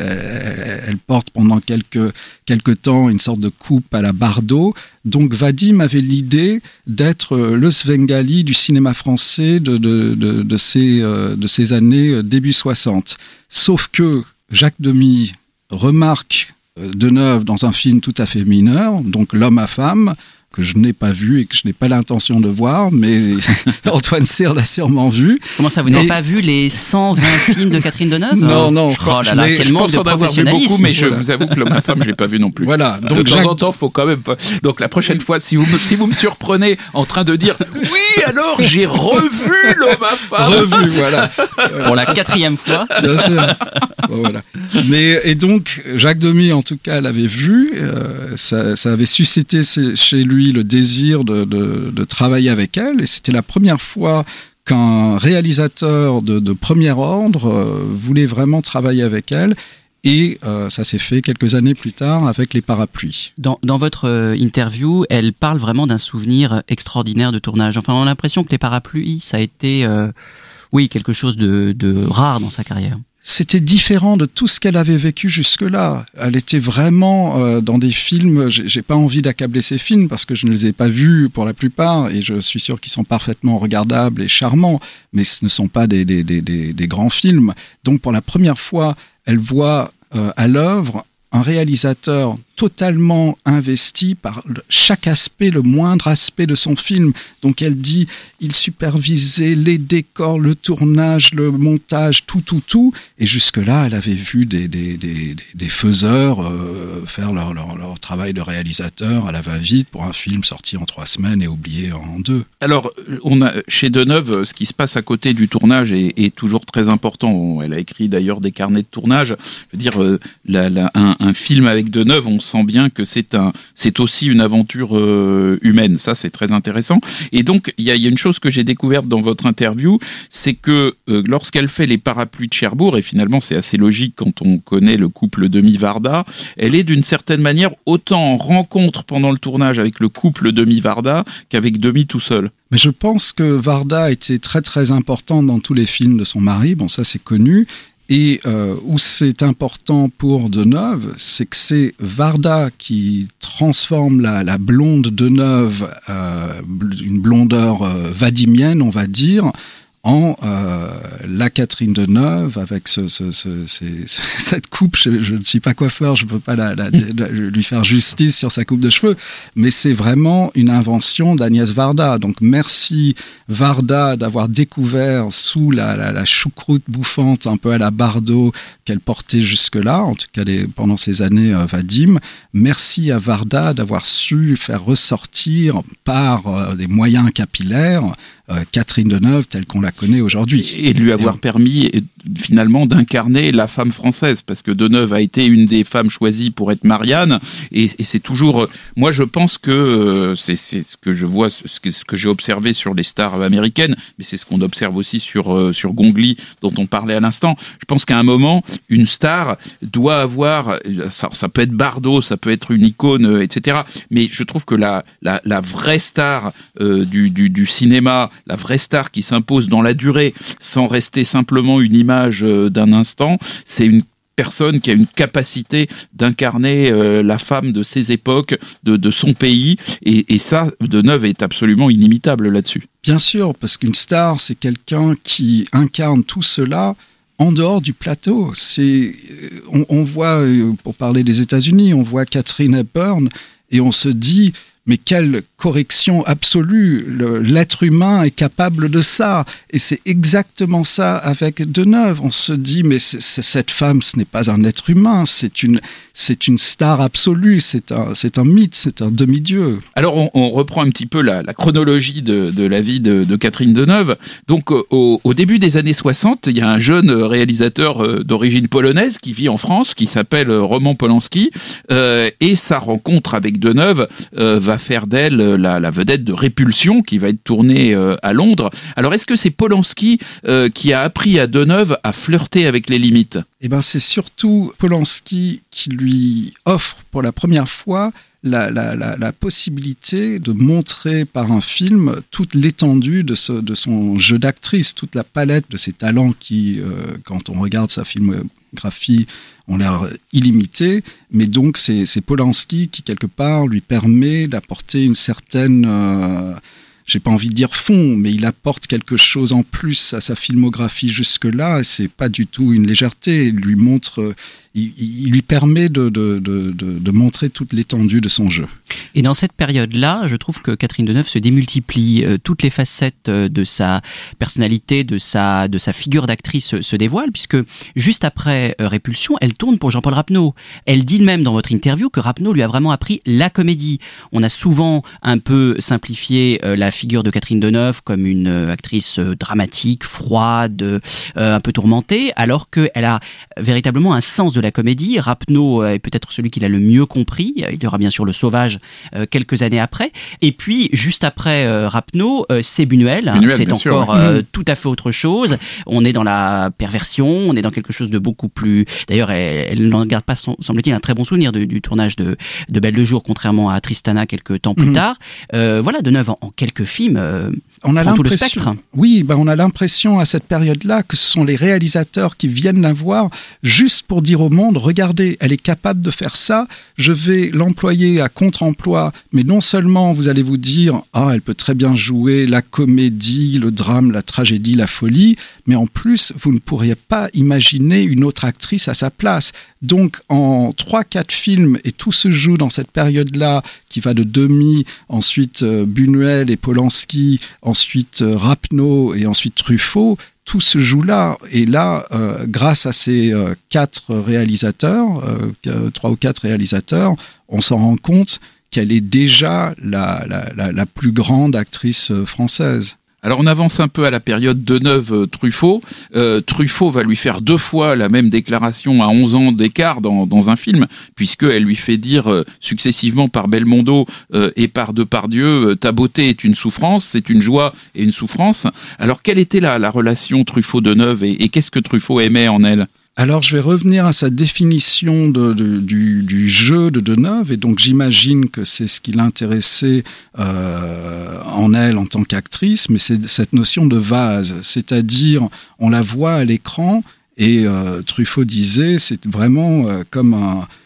euh, elle, elle porte pendant quelques, quelques temps une sorte de coupe à la Bardot. Donc Vadim avait l'idée d'être le Svengali du cinéma français de, de, de, de, ces, euh, de ces années début soixante. Sauf que Jacques Demy remarque Deneuve dans un film tout à fait mineur, donc L'homme à femme, que je n'ai pas vu et que je n'ai pas l'intention de voir, mais Antoine Cyr l'a sûrement vu. Comment ça, vous n'avez mais... pas vu les cent vingt films de Catherine Deneuve? Non, non, je, oh là là, je pense en avoir vu beaucoup, mais je voilà. vous avoue que L'homme à femme, je l'ai pas vu non plus. Voilà. Donc, de Jacques... temps en temps, faut quand même pas. Donc la prochaine fois, si vous me, si vous me surprenez en train de dire oui, alors j'ai revu L'homme à femme. Revu, voilà. Pour la quatrième fois. Bien sûr. Bon, voilà. Mais et donc Jacques Demy, en tout cas, l'avait vu. Euh, ça, ça avait suscité chez lui le désir de, de, de travailler avec elle, et c'était la première fois qu'un réalisateur de, de premier ordre euh, voulait vraiment travailler avec elle. Et euh, ça s'est fait quelques années plus tard avec Les Parapluies. Dans, dans votre euh, interview, elle parle vraiment d'un souvenir extraordinaire de tournage. Enfin, on a l'impression que Les Parapluies, ça a été, euh, oui, quelque chose de, de rare dans sa carrière. C'était différent de tout ce qu'elle avait vécu jusque-là. Elle était vraiment euh, dans des films, j'ai, j'ai pas envie d'accabler ces films parce que je ne les ai pas vus pour la plupart et je suis sûr qu'ils sont parfaitement regardables et charmants, mais ce ne sont pas des, des, des, des, des grands films. Donc pour la première fois, elle voit euh, à l'œuvre un réalisateur totalement investi par chaque aspect, le moindre aspect de son film. Donc elle dit, il supervisait les décors, le tournage, le montage, tout, tout, tout. Et jusque-là, elle avait vu des, des, des, des faiseurs euh, faire leur, leur, leur travail de réalisateur à la va-vite pour un film sorti en trois semaines et oublié en deux. Alors, on a, chez Deneuve, ce qui se passe à côté du tournage est, est toujours très important. Elle a écrit d'ailleurs des carnets de tournage. Je veux dire, la, la, un, un film avec Deneuve, on sent bien que c'est un, c'est aussi une aventure euh, humaine. Ça, c'est très intéressant. Et donc, il y a, y a une chose que j'ai découverte dans votre interview, c'est que euh, lorsqu'elle fait Les Parapluies de Cherbourg, et finalement, c'est assez logique quand on connaît le couple Demy-Varda, elle est d'une certaine manière autant en rencontre pendant le tournage avec le couple Demy-Varda qu'avec Demy tout seul. Mais je pense que Varda était très très importante dans tous les films de son mari. Bon, ça c'est connu. Et euh, où c'est important pour Deneuve, c'est que c'est Varda qui transforme la, la blonde Deneuve, euh, une blondeur euh, vadimienne, on va dire, en euh, la Catherine Deneuve avec ce, ce, ce, ce, cette coupe. Je, je ne suis pas coiffeur, je ne peux pas la, la, la, lui faire justice sur sa coupe de cheveux, mais c'est vraiment une invention d'Agnès Varda. Donc merci Varda d'avoir découvert sous la, la, la choucroute bouffante un peu à la Bardot qu'elle portait jusque-là, en tout cas les, pendant ces années euh, Vadim. Merci à Varda d'avoir su faire ressortir par euh, des moyens capillaires Euh, Catherine Deneuve telle qu'on la connaît aujourd'hui. Et de lui avoir et... permis finalement d'incarner la femme française, parce que Deneuve a été une des femmes choisies pour être Marianne, et, et c'est toujours... Moi je pense que euh, c'est, c'est ce que je vois, ce que, ce que j'ai observé sur les stars américaines, mais c'est ce qu'on observe aussi sur, euh, sur Gong Li, dont on parlait à l'instant. Je pense qu'à un moment, une star doit avoir... Ça, ça peut être Bardot, ça peut être une icône, et cetera. Mais je trouve que la, la, la vraie star euh, du, du, du cinéma, la vraie star qui s'impose dans la durée, sans rester simplement une image euh, d'un instant, c'est une personne qui a une capacité d'incarner euh, la femme de ses époques, de, de son pays, et, et ça, Deneuve est absolument inimitable là-dessus. Bien sûr, parce qu'une star, c'est quelqu'un qui incarne tout cela en dehors du plateau. C'est, on, on voit, pour parler des États-Unis, on voit Katharine Hepburn, et on se dit... Mais quelle correction absolue, le, l'être humain est capable de ça. Et c'est exactement ça avec Deneuve. On se dit, mais c'est, c'est, cette femme, ce n'est pas un être humain, c'est une, c'est une star absolue, c'est un, c'est un mythe, c'est un demi-dieu. Alors on, on reprend un petit peu la, la chronologie de, de la vie de, de Catherine Deneuve. Donc au, au début des années soixante, il y a un jeune réalisateur d'origine polonaise qui vit en France, qui s'appelle Roman Polanski, euh, et sa rencontre avec Deneuve euh, va faire d'elle la, la vedette de Répulsion, qui va être tournée euh, à Londres. Alors, est-ce que c'est Polanski euh, qui a appris à Deneuve à flirter avec les limites ? Eh ben, c'est surtout Polanski qui lui offre pour la première fois la, la, la, la possibilité de montrer par un film toute l'étendue de, ce, de son jeu d'actrice, toute la palette de ses talents qui, euh, quand on regarde sa filmographie, ont l'air illimités, mais donc c'est, c'est Polanski qui, quelque part, lui permet d'apporter une certaine, euh, j'ai pas envie de dire fond, mais il apporte quelque chose en plus à sa filmographie jusque-là, et c'est pas du tout une légèreté, il lui montre... Il, il lui permet de, de, de, de, de montrer toute l'étendue de son jeu. Et dans cette période-là, je trouve que Catherine Deneuve se démultiplie. Euh, toutes les facettes de sa personnalité, de sa, de sa figure d'actrice se, se dévoilent, puisque juste après euh, Répulsion, elle tourne pour Jean-Paul Rapneau. Elle dit même dans votre interview que Rapneau lui a vraiment appris la comédie. On a souvent un peu simplifié euh, la figure de Catherine Deneuve comme une euh, actrice euh, dramatique, froide, euh, un peu tourmentée, alors qu'elle a véritablement un sens de la comédie. Rapneau est peut-être celui qui l'a le mieux compris. Il y aura bien sûr Le Sauvage euh, quelques années après. Et puis, juste après euh, Rapneau, euh, c'est Buñuel. Buñuel c'est encore sûr, ouais. euh, tout à fait autre chose. On est dans la perversion, on est dans quelque chose de beaucoup plus... D'ailleurs, elle, elle n'en garde pas, semble-t-il, un très bon souvenir de, du tournage de, de Belle de Jour, contrairement à Tristana quelques temps plus mmh. tard. Euh, voilà, Deneuve, en, en quelques films, euh, on a prend tout le spectre. Oui, ben on a l'impression à cette période-là que ce sont les réalisateurs qui viennent la voir juste pour dire au monde, regardez, elle est capable de faire ça, je vais l'employer à contre-emploi, mais non seulement vous allez vous dire, ah, elle peut très bien jouer la comédie, le drame, la tragédie, la folie, mais en plus, vous ne pourriez pas imaginer une autre actrice à sa place. Donc, en trois quatre films, et tout se joue dans cette période-là, qui va de Demy, ensuite euh, Buñuel et Polanski, ensuite euh, Rapneau et ensuite Truffaut, tout se joue là. Et là, euh, grâce à ces euh, quatre réalisateurs, euh, trois ou quatre réalisateurs, on s'en rend compte qu'elle est déjà la, la, la, la plus grande actrice française. Alors on avance un peu à la période Deneuve-Truffaut. Euh, Truffaut va lui faire deux fois la même déclaration à onze ans d'écart dans, dans un film, puisqu'elle lui fait dire euh, successivement par Belmondo euh, et par Depardieu, euh, ta beauté est une souffrance, c'est une joie et une souffrance. Alors quelle était la, la relation Truffaut-Deneuve et, et qu'est-ce que Truffaut aimait en elle ? Alors, je vais revenir à sa définition de, de, du, du jeu de Deneuve, et donc j'imagine que c'est ce qui l'intéressait euh, en elle en tant qu'actrice, mais c'est cette notion de vase, c'est-à-dire on la voit à l'écran, et euh, Truffaut disait c'est vraiment euh, comme un,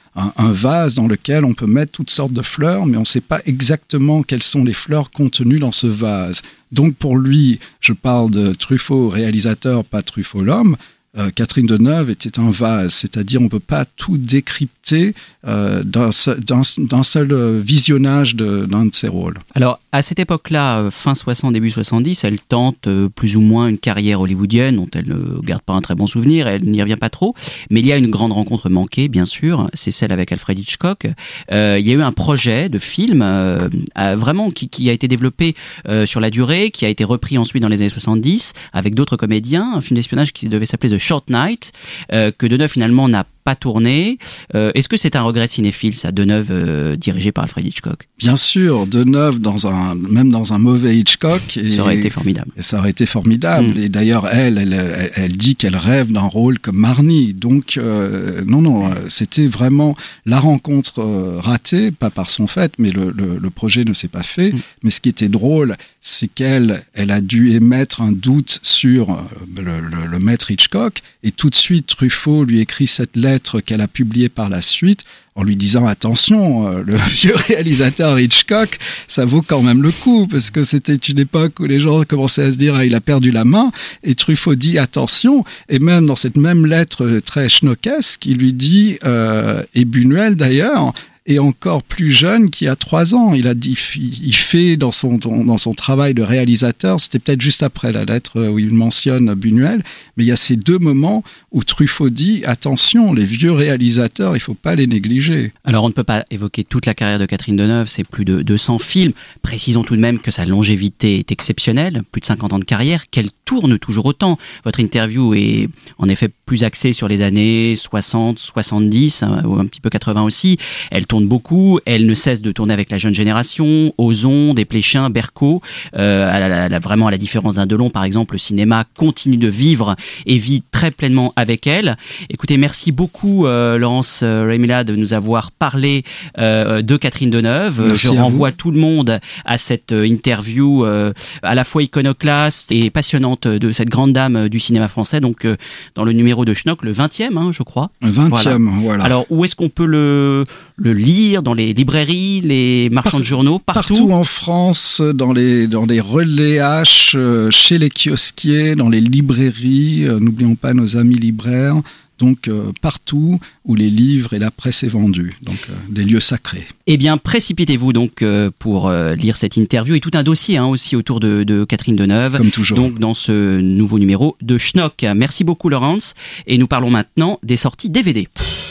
un, un vase dans lequel on peut mettre toutes sortes de fleurs, mais on ne sait pas exactement quelles sont les fleurs contenues dans ce vase. Donc pour lui, je parle de Truffaut réalisateur, pas Truffaut l'homme, euh, Catherine Deneuve était un vase, c'est-à-dire on ne peut pas tout décrypter euh, d'un, d'un, d'un seul visionnage de, d'un de ses rôles. Alors à cette époque-là, fin soixante, début soixante-dix, elle tente euh, plus ou moins une carrière hollywoodienne dont elle ne garde pas un très bon souvenir, elle n'y revient pas trop, mais il y a une grande rencontre manquée, bien sûr, c'est celle avec Alfred Hitchcock. Euh, il y a eu un projet de film euh, euh, vraiment qui, qui a été développé euh, sur la durée, qui a été repris ensuite dans les années soixante-dix avec d'autres comédiens, un film d'espionnage qui devait s'appeler The Short Night, euh, que Deneuve finalement n'a pas tourné. Euh, est-ce que c'est un regret de cinéphile, ça, Deneuve euh, dirigé par Alfred Hitchcock? Bien sûr, Deneuve dans un, même dans un mauvais Hitchcock. Et, ça aurait été formidable. Et ça aurait été formidable. Mm. Et d'ailleurs, elle, elle, elle, elle dit qu'elle rêve d'un rôle comme Marnie. Donc, euh, non, non, c'était vraiment la rencontre euh, ratée, pas par son fait, mais le, le, le projet ne s'est pas fait. Mm. Mais ce qui était drôle, c'est qu'elle, elle a dû émettre un doute sur le, le, le maître Hitchcock. Et tout de suite, Truffaut lui écrit cette lettre qu'elle a publiée par la suite en lui disant attention, euh, le vieux réalisateur Hitchcock, ça vaut quand même le coup, parce que c'était une époque où les gens commençaient à se dire ah, il a perdu la main, et Truffaut dit attention, et même dans cette même lettre très schnockesque, il lui dit, euh, et Buñuel d'ailleurs, et encore plus jeune, qui a trois ans. Il a dit, il fait dans son, dans son travail de réalisateur, c'était peut-être juste après la lettre où il mentionne Buñuel, mais il y a ces deux moments où Truffaut dit, attention, les vieux réalisateurs, il ne faut pas les négliger. Alors on ne peut pas évoquer toute la carrière de Catherine Deneuve, c'est plus de deux cents films. Précisons tout de même que sa longévité est exceptionnelle, plus de cinquante ans de carrière, qu'elle tourne toujours autant. Votre interview est en effet plus axée sur les années soixante, soixante-dix, ou un petit peu quatre-vingts aussi. Elle tourne beaucoup, elle ne cesse de tourner avec la jeune génération, Ozon, Desplechin, Berco, euh, elle a, elle a vraiment à la différence d'un Delon par exemple, le cinéma continue de vivre et vit très pleinement avec elle. Écoutez, merci beaucoup euh, Laurence euh, Rémila de nous avoir parlé euh, de Catherine Deneuve. Merci. Je renvoie tout le monde à cette euh, interview euh, à la fois iconoclaste et passionnante de cette grande dame du cinéma français, donc euh, dans le numéro de Schnock, le vingtième, hein, je crois. Le vingtième, voilà. voilà. Alors où est-ce qu'on peut le, le lire? Dans les librairies, les marchands Par- de journaux, partout? Partout en France, dans les, dans les relais H, euh, chez les kiosquiers, dans les librairies, euh, n'oublions pas nos amis libraires, donc euh, partout où les livres et la presse est vendue, donc euh, des lieux sacrés. Eh bien, précipitez-vous donc euh, pour euh, lire cette interview et tout un dossier hein, aussi autour de, de Catherine Deneuve. Comme toujours. Donc dans ce nouveau numéro de Schnock. Merci beaucoup Laurence, et nous parlons maintenant des sorties D V D.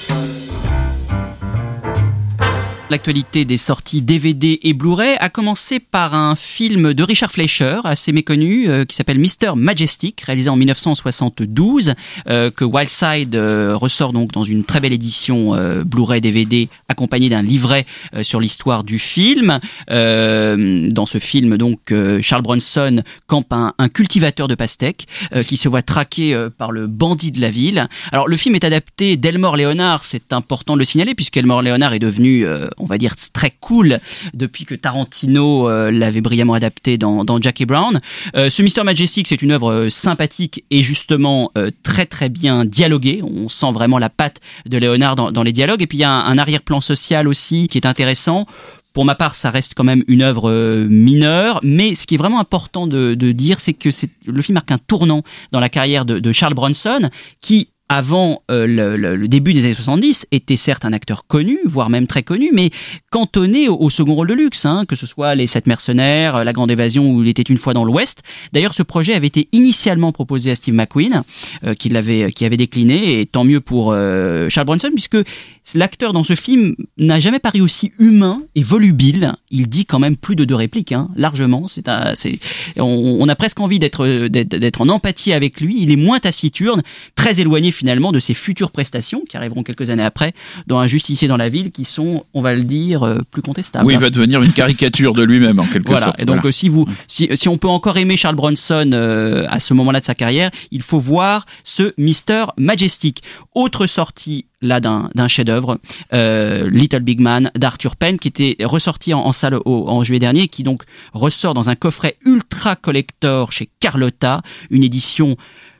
L'actualité des sorties D V D et Blu-ray a commencé par un film de Richard Fleischer, assez méconnu, euh, qui s'appelle mister Majestic, réalisé en dix-neuf cent soixante-douze, euh, que Wildside euh, ressort donc dans une très belle édition euh, Blu-ray D V D, accompagné d'un livret euh, sur l'histoire du film. Euh, dans ce film, donc, euh, Charles Bronson campe un, un cultivateur de pastèques euh, qui se voit traqué euh, par le bandit de la ville. Alors, le film est adapté d'Elmore Leonard, c'est important de le signaler, puisqu'Elmore Leonard est devenu... Euh, on va dire très cool depuis que Tarantino euh, l'avait brillamment adapté dans, dans Jackie Brown. Euh, ce mister Majestic, c'est une œuvre euh, sympathique et justement euh, très très bien dialoguée. On sent vraiment la patte de Léonard dans, dans les dialogues. Et puis il y a un, un arrière-plan social aussi qui est intéressant. Pour ma part, ça reste quand même une œuvre euh, mineure, mais ce qui est vraiment important de, de dire, c'est que c'est, le film marque un tournant dans la carrière de, de Charles Bronson, qui avant euh, le, le, le début des années soixante-dix, était certes un acteur connu, voire même très connu, mais cantonné au, au second rôle de luxe, hein, que ce soit Les Sept Mercenaires, La Grande Évasion ou Il était une fois dans l'Ouest. D'ailleurs, ce projet avait été initialement proposé à Steve McQueen, euh, qui l'avait, qui avait décliné, et tant mieux pour euh, Charles Bronson, puisque l'acteur dans ce film n'a jamais paru aussi humain et volubile. Il dit quand même plus de deux répliques, hein, largement. C'est un, c'est, on, on a presque envie d'être, d'être, d'être en empathie avec lui. Il est moins taciturne, très éloigné finalement de ses futures prestations qui arriveront quelques années après dans Un justicier dans la ville, qui sont, on va le dire, euh, plus contestables. Oui, il va devenir une caricature de lui-même en quelque voilà. sorte. Et donc voilà. si vous, si, si on peut encore aimer Charles Bronson euh, à ce moment-là de sa carrière, il faut voir ce mister Majestic. Autre sortie là d'un, d'un chef-d'œuvre, euh, Little Big Man d'Arthur Penn, qui était ressorti en, en salle au, en juillet dernier, qui donc ressort dans un coffret ultra collector chez Carlotta, une édition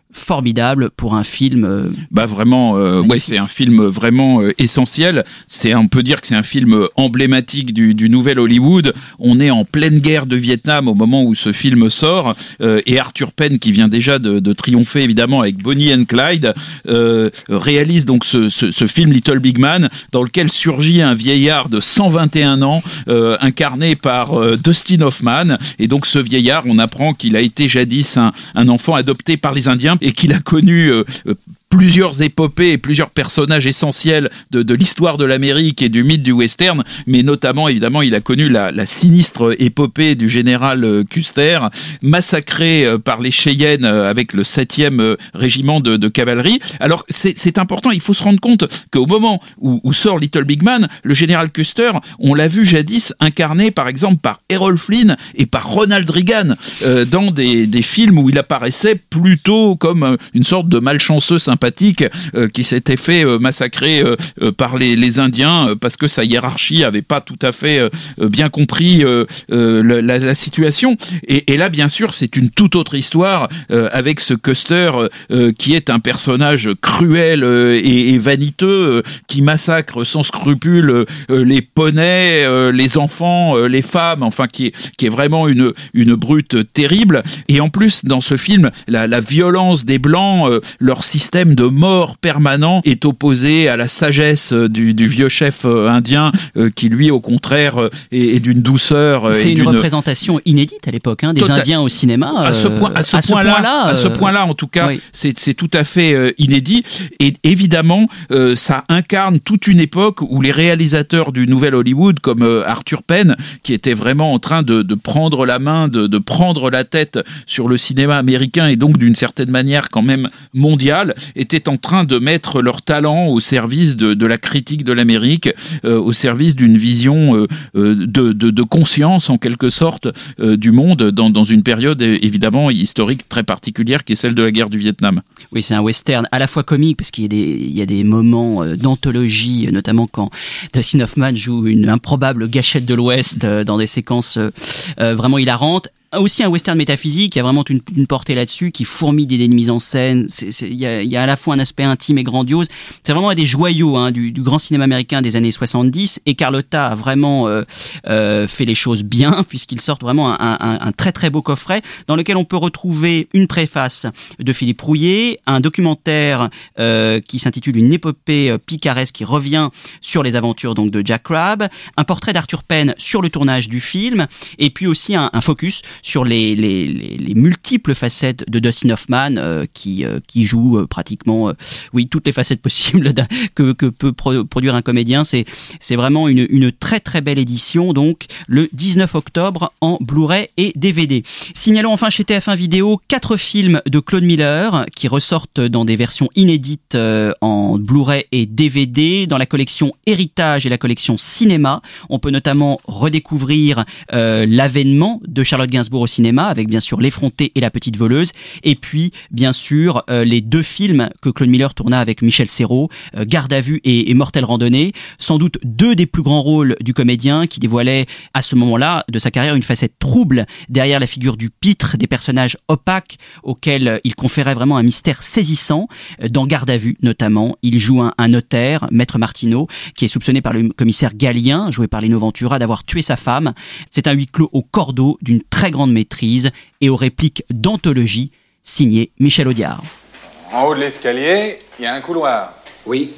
formidable pour un film. Euh, bah vraiment, euh, ouais, c'est un film vraiment euh, essentiel. C'est, on peut dire que c'est un film emblématique du, du nouvel Hollywood. On est en pleine guerre de Vietnam au moment où ce film sort, euh, et Arthur Penn, qui vient déjà de, de triompher évidemment avec Bonnie and Clyde, euh, réalise donc ce, ce, ce film Little Big Man, dans lequel surgit un vieillard de cent vingt et un ans, euh, incarné par euh, Dustin Hoffman. Et donc ce vieillard, on apprend qu'il a été jadis un, un enfant adopté par les Indiens, et qu'il a connu euh, euh, plusieurs épopées et plusieurs personnages essentiels de, de l'histoire de l'Amérique et du mythe du western, mais notamment, évidemment, il a connu la, la sinistre épopée du général Custer, massacré par les Cheyennes avec le septième régiment de, de cavalerie. Alors, c'est, c'est important, il faut se rendre compte qu'au moment où, où sort Little Big Man, le général Custer, on l'a vu jadis incarné, par exemple, par Errol Flynn et par Ronald Reagan, euh, dans des, des films où il apparaissait plutôt comme une sorte de malchanceux sympathique Euh, qui s'était fait euh, massacrer euh, euh, par les, les Indiens euh, parce que sa hiérarchie avait pas tout à fait euh, bien compris euh, euh, la, la situation. Et, et là, bien sûr, c'est une toute autre histoire euh, avec ce Custer euh, qui est un personnage cruel euh, et, et vaniteux euh, qui massacre sans scrupule euh, les poneys, euh, les enfants, euh, les femmes, enfin qui est, qui est vraiment une, une brute terrible. Et en plus, dans ce film, la, la violence des Blancs, euh, leur système de mort permanent est opposé à la sagesse du, du vieux chef indien euh, qui lui au contraire euh, est, est d'une douceur. C'est et une d'une... représentation inédite à l'époque, hein, des Total... Indiens au cinéma. À ce point, à ce à point-là, ce point-là, à ce euh... point-là, en tout cas, oui. c'est, c'est tout à fait euh, inédit. Et évidemment, euh, ça incarne toute une époque où les réalisateurs du nouvel Hollywood, comme euh, Arthur Penn, qui était vraiment en train de, de prendre la main, de, de prendre la tête sur le cinéma américain et donc d'une certaine manière quand même mondiale, étaient en train de mettre leur talent au service de, de la critique de l'Amérique, euh, au service d'une vision euh, de, de, de conscience en quelque sorte euh, du monde dans, dans une période évidemment historique très particulière qui est celle de la guerre du Vietnam. Oui, c'est un western à la fois comique parce qu'il y a des, il y a des moments d'anthologie, notamment quand Dustin Hoffman joue une improbable gâchette de l'Ouest dans des séquences euh, vraiment hilarantes. Aussi un western métaphysique, il y a vraiment une, une portée là-dessus qui fourmille d'idées de mise en scène. C'est, c'est, il, y a, il y a à la fois un aspect intime et grandiose. C'est vraiment un des joyaux hein, du, du grand cinéma américain des années soixante-dix. Et Carlotta a vraiment euh, euh, fait les choses bien puisqu'il sort vraiment un, un, un très très beau coffret dans lequel on peut retrouver une préface de Philippe Rouillet, un documentaire euh, qui s'intitule Une épopée picaresque qui revient sur les aventures donc de Jack Crabb, un portrait d'Arthur Penn sur le tournage du film et puis aussi un, un focus sur les, les, les, les multiples facettes de Dustin Hoffman euh, qui, euh, qui joue euh, pratiquement euh, oui, toutes les facettes possibles que, que peut pro- produire un comédien. C'est, c'est vraiment une, une très très belle édition, donc le dix-neuf octobre en Blu-ray et D V D. Signalons enfin chez T F un Vidéo quatre films de Claude Miller qui ressortent dans des versions inédites euh, en Blu-ray et D V D dans la collection Héritage et la collection Cinéma. On peut notamment redécouvrir euh, l'avènement de Charlotte Gainsbourg au cinéma, avec bien sûr L'Effrontée et La Petite Voleuse, et puis bien sûr euh, les deux films que Claude Miller tourna avec Michel Serrault, euh, Garde à vue et, et Mortelle Randonnée, sans doute deux des plus grands rôles du comédien qui dévoilaient à ce moment-là de sa carrière une facette trouble derrière la figure du pitre, des personnages opaques auxquels il conférait vraiment un mystère saisissant. Dans Garde à vue notamment, il joue un, un notaire, Maître Martineau, qui est soupçonné par le commissaire Gallien, joué par Lino Ventura, d'avoir tué sa femme. C'est un huis clos au cordeau d'une très grande maîtrise et aux répliques d'anthologie signé Michel Audiard. En haut de l'escalier, il y a un couloir. Oui.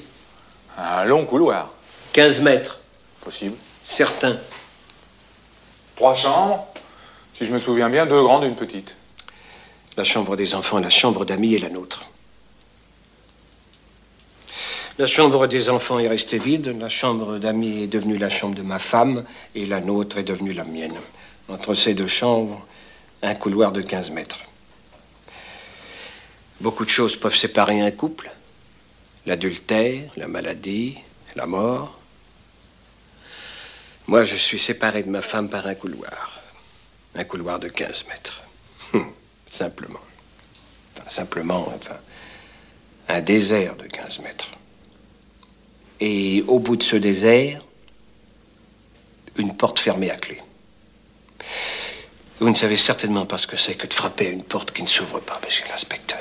Un long couloir. quinze mètres. Possible. Certain. Trois chambres. Si je me souviens bien, deux grandes et une petite. La chambre des enfants, la chambre d'amis et la nôtre. La chambre des enfants est restée vide, la chambre d'amis est devenue la chambre de ma femme et la nôtre est devenue la mienne. Entre ces deux chambres, un couloir de quinze mètres. Beaucoup de choses peuvent séparer un couple. L'adultère, la maladie, la mort. Moi, je suis séparé de ma femme par un couloir. Un couloir de quinze mètres. Hum, simplement. Enfin, simplement, enfin, un désert de quinze mètres. Et au bout de ce désert, une porte fermée à clé. Vous ne savez certainement pas ce que c'est que de frapper à une porte qui ne s'ouvre pas, monsieur l'inspecteur.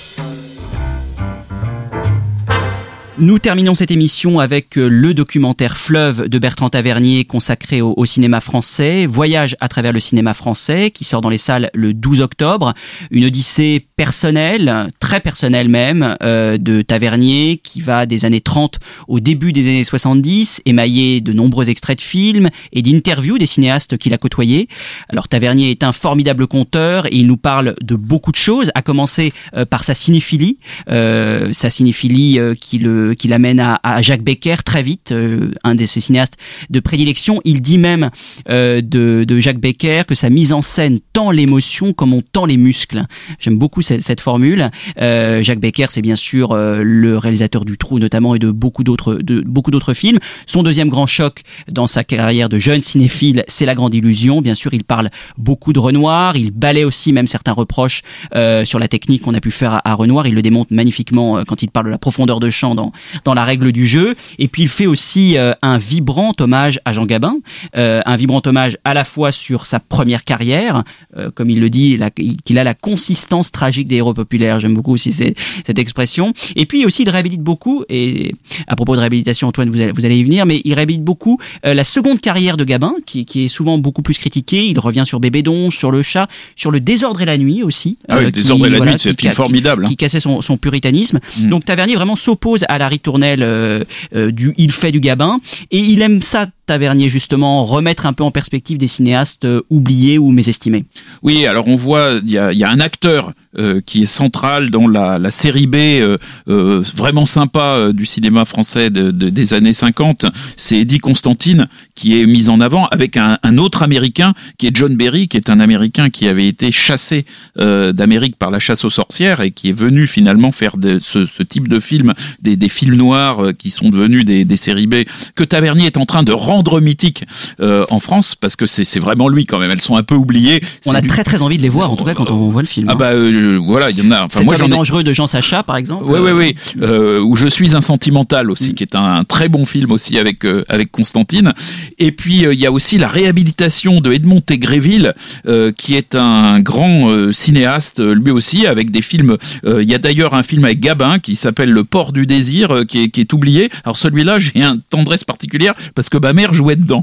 Nous terminons cette émission avec le documentaire Fleuve de Bertrand Tavernier consacré au, au cinéma français, Voyage à travers le cinéma français, qui sort dans les salles le douze octobre. Une odyssée personnelle, très personnelle même, euh, de Tavernier, qui va des années trente au début des années soixante-dix, émaillé de nombreux extraits de films et d'interviews des cinéastes qu'il a côtoyés. Alors Tavernier est un formidable conteur et il nous parle de beaucoup de choses, à commencer euh, par sa cinéphilie, euh, sa cinéphilie euh, qui le qui l'amène à, à Jacques Becker très vite, euh, un de ses cinéastes de prédilection. Il dit même euh, de, de Jacques Becker que sa mise en scène tend l'émotion comme on tend les muscles. J'aime beaucoup cette, cette formule. Euh, Jacques Becker, c'est bien sûr euh, le réalisateur du Trou notamment et de beaucoup d'autres de beaucoup d'autres films. Son deuxième grand choc dans sa carrière de jeune cinéphile, c'est La Grande Illusion. Bien sûr, il parle beaucoup de Renoir. Il balaie aussi même certains reproches euh, sur la technique qu'on a pu faire à, à Renoir. Il le démontre magnifiquement euh, quand il parle de la profondeur de champ dans dans la règle du jeu. Et puis il fait aussi euh, un vibrant hommage à Jean Gabin, euh, un vibrant hommage à la fois sur sa première carrière, euh, comme il le dit, la, qu'il a la consistance tragique des héros populaires. J'aime beaucoup aussi ces, cette expression. Et puis aussi il réhabilite beaucoup, et à propos de réhabilitation, Antoine, vous allez, vous allez y venir, mais il réhabilite beaucoup euh, la seconde carrière de Gabin, qui, qui est souvent beaucoup plus critiquée. Il revient sur Bébé Donge, sur Le Chat, sur Le Désordre et la Nuit aussi. Ah oui, euh, Le Désordre et la voilà, Nuit, c'est un qui, film qui, formidable. Qui, qui cassait son, son puritanisme. Mmh. Donc Tavernier vraiment s'oppose à la ritournelle euh, euh, du il fait du Gabin, et il aime ça, Tavernier, justement, remettre un peu en perspective des cinéastes euh, oubliés ou mésestimés. Oui, alors on voit, il y a, y a un acteur euh, qui est central dans la, la série B euh, euh, vraiment sympa euh, du cinéma français de, de, des années cinquante, c'est Eddie Constantine, qui est mis en avant avec un, un autre Américain qui est John Berry, qui est un Américain qui avait été chassé euh, d'Amérique par la chasse aux sorcières et qui est venu finalement faire de, ce, ce type de film, des, des films noirs euh, qui sont devenus des, des séries B, que Tavernier est en train de rendre mythique euh, en France, parce que c'est, c'est vraiment lui quand même. Elles sont un peu oubliées. On c'est a lui. très très envie de les voir, en tout cas quand on voit le film. Ah bah euh, voilà, il y en a. Enfin, c'est moi j'en ai dangereux de Jean Sacha, par exemple. Oui oui oui. Euh, où Je suis un sentimental aussi, mm. qui est un, un très bon film aussi avec euh, avec Constantine. Et puis il euh, y a aussi la réhabilitation de Edmond Tegréville, euh, qui est un grand euh, cinéaste lui aussi, avec des films. Il euh, y a d'ailleurs un film avec Gabin qui s'appelle Le Port du désir, euh, qui est qui est oublié. Alors celui-là, j'ai une tendresse particulière parce que ma mère jouait dedans.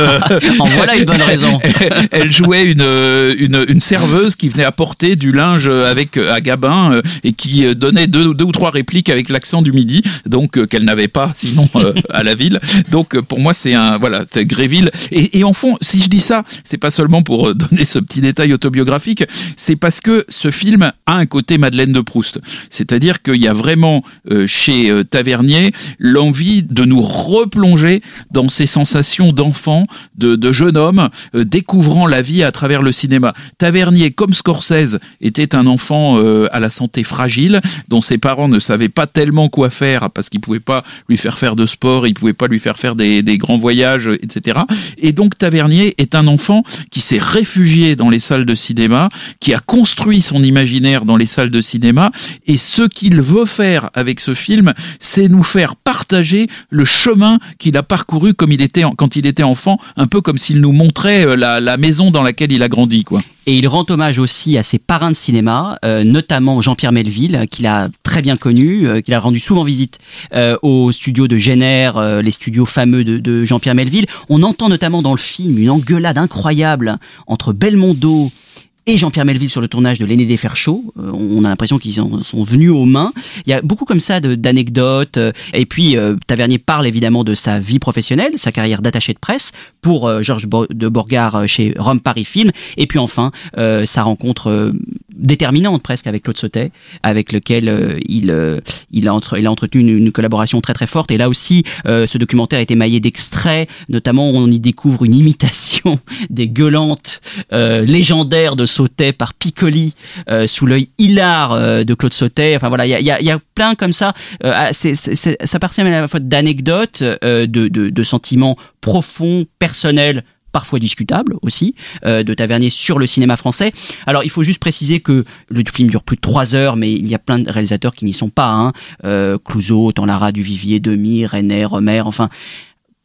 En voilà une bonne raison. Elle, elle jouait une, une une serveuse qui venait apporter du linge avec à Gabin et qui donnait deux, deux ou trois répliques avec l'accent du Midi, donc qu'elle n'avait pas sinon euh, à la ville. Donc pour moi c'est un voilà, c'est Gréville. Et, et en fond, si je dis ça, c'est pas seulement pour donner ce petit détail autobiographique, c'est parce que ce film a un côté Madeleine de Proust. C'est-à-dire qu'il y a vraiment euh, chez euh, Tavernier l'envie de nous replonger dans ces sensations d'enfant, de, de jeune homme, euh, découvrant la vie à travers le cinéma. Tavernier, comme Scorsese, était un enfant euh, à la santé fragile, dont ses parents ne savaient pas tellement quoi faire, parce qu'ils pouvaient pas lui faire faire de sport, ils pouvaient pas lui faire faire des, des grands voyages, et cetera. Et donc Tavernier est un enfant qui s'est réfugié dans les salles de cinéma, qui a construit son imaginaire dans les salles de cinéma, et ce qu'il veut faire avec ce film, c'est nous faire partager le chemin qu'il a parcouru comme il était quand il était enfant, un peu comme s'il nous montrait la, la maison dans laquelle il a grandi, quoi. Et il rend hommage aussi à ses parrains de cinéma, euh, notamment Jean-Pierre Melville, qu'il a très bien connu, euh, qu'il a rendu souvent visite euh, aux studios de Jenner, euh, les studios fameux de, de Jean-Pierre Melville. On entend notamment dans le film une engueulade incroyable entre Belmondo et Jean-Pierre Melville sur le tournage de L'Aîné des Fers chauds. Euh, on a l'impression qu'ils en sont venus aux mains. Il y a beaucoup comme ça de, d'anecdotes. Et puis, euh, Tavernier parle évidemment de sa vie professionnelle, sa carrière d'attaché de presse pour euh, Georges Bo- de Borgard chez Rome Paris Film. Et puis enfin, euh, sa rencontre euh, déterminante presque avec Claude Sautet, avec lequel euh, il, euh, il, a entre, il a entretenu une, une collaboration très très forte. Et là aussi, euh, ce documentaire est émaillé d'extraits. Notamment, on y découvre une imitation des gueulantes euh, légendaires de Sautet par Piccoli euh, sous l'œil hilar euh, de Claude Sautet. Enfin voilà, il y a, y, a, y a plein comme ça. Euh, c'est, c'est, c'est, ça partient à la fois d'anecdotes, euh, de, de, de sentiments profonds, personnels, parfois discutables aussi, euh, de Tavernier sur le cinéma français. Alors il faut juste préciser que le film dure plus de trois heures, mais il y a plein de réalisateurs qui n'y sont pas. Hein. Euh, Clouzot, Tanlara, Duvivier, Demy, René, Romer, enfin...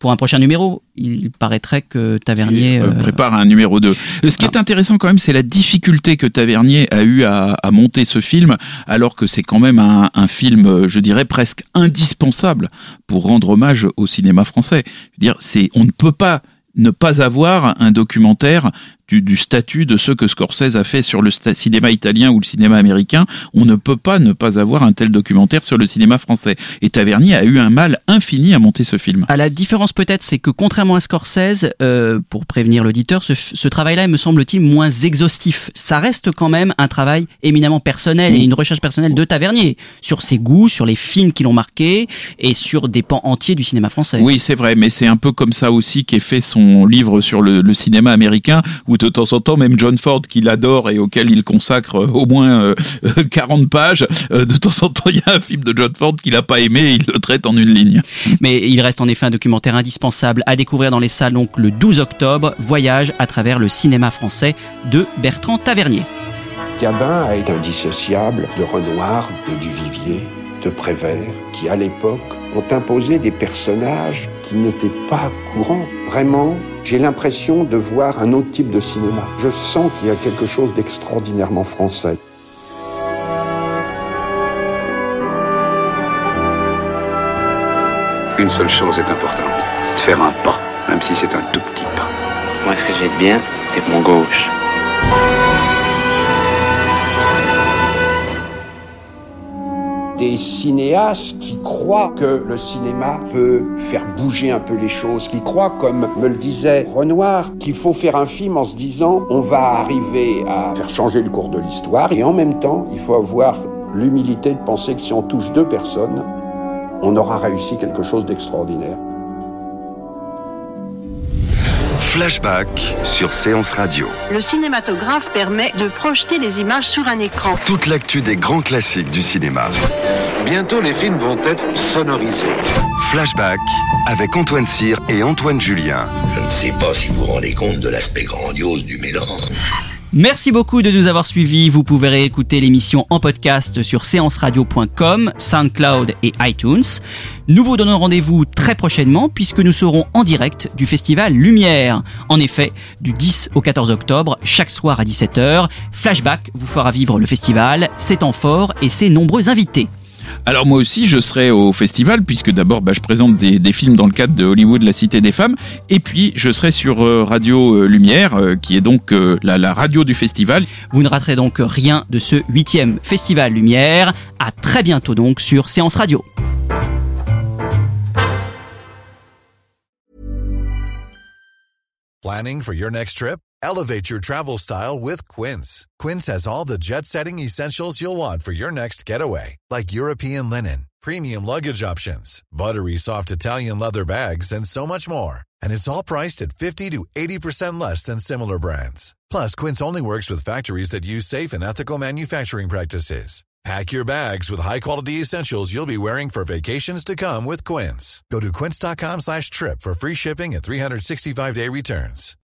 pour un prochain numéro. Il paraîtrait que Tavernier euh, euh... prépare un numéro deux. Ce qui ah. est intéressant quand même, c'est la difficulté que Tavernier a eu à, à monter ce film, alors que c'est quand même un, un film, je dirais, presque indispensable pour rendre hommage au cinéma français. Je veux dire, c'est, on ne peut pas ne pas avoir un documentaire du, du statut de ce que Scorsese a fait sur le sta- cinéma italien ou le cinéma américain. On ne peut pas ne pas avoir un tel documentaire sur le cinéma français. Et Tavernier a eu un mal infini à monter ce film. À la différence peut-être, c'est que contrairement à Scorsese, euh, pour prévenir l'auditeur, ce, ce travail-là me semble-t-il moins exhaustif. Ça reste quand même un travail éminemment personnel mmh. et une recherche personnelle de Tavernier sur ses goûts, sur les films qui l'ont marqué et sur des pans entiers du cinéma français. Oui, c'est vrai, mais c'est un peu comme ça aussi qu'est fait son livre sur le, le cinéma américain, où de temps en temps, même John Ford, qu'il adore et auquel il consacre au moins euh, quarante pages, euh, de temps en temps, il y a un film de John Ford qu'il n'a pas aimé et il le traite en une ligne. Mais il reste en effet un documentaire indispensable à découvrir dans les salles donc le douze octobre, Voyage à travers le cinéma français de Bertrand Tavernier. Gabin a été indissociable de Renoir, de Duvivier, de Prévert, qui à l'époque ont imposé des personnages qui n'étaient pas courants. Vraiment, j'ai l'impression de voir un autre type de cinéma. Je sens qu'il y a quelque chose d'extraordinairement français. Une seule chose est importante, de faire un pas, même si c'est un tout petit pas. Moi, ce que j'ai de bien, c'est mon gauche. Des cinéastes qui croient que le cinéma peut faire bouger un peu les choses, qui croient, comme me le disait Renoir, qu'il faut faire un film en se disant on va arriver à faire changer le cours de l'histoire, et en même temps, il faut avoir l'humilité de penser que si on touche deux personnes, on aura réussi quelque chose d'extraordinaire. Flashback sur Séance Radio. Le cinématographe permet de projeter les images sur un écran. Toute l'actu des grands classiques du cinéma. Bientôt, les films vont être sonorisés. Flashback avec Antoine Cyr et Antoine Julien. Je ne sais pas si vous vous rendez compte de l'aspect grandiose du mélange. Merci beaucoup de nous avoir suivis. Vous pouvez réécouter l'émission en podcast sur séance radio point com, SoundCloud et iTunes. Nous vous donnons rendez-vous très prochainement puisque nous serons en direct du festival Lumière. En effet, du dix au quatorze octobre, chaque soir à dix-sept heures, Flashback vous fera vivre le festival, ses temps forts et ses nombreux invités. Alors moi aussi je serai au festival puisque d'abord bah, je présente des, des films dans le cadre de Hollywood La Cité des Femmes et puis je serai sur euh, Radio euh, Lumière euh, qui est donc euh, la, la radio du festival. Vous ne raterez donc rien de ce huitième Festival Lumière. À très bientôt donc sur Séance Radio. Planning for your next trip? Elevate your travel style with Quince. Quince has all the jet-setting essentials you'll want for your next getaway, like European linen, premium luggage options, buttery soft Italian leather bags, and so much more. And it's all priced at fifty to eighty percent less than similar brands. Plus, Quince only works with factories that use safe and ethical manufacturing practices. Pack your bags with high-quality essentials you'll be wearing for vacations to come with Quince. Go to quince dot com slash trip for free shipping and three sixty-five day returns.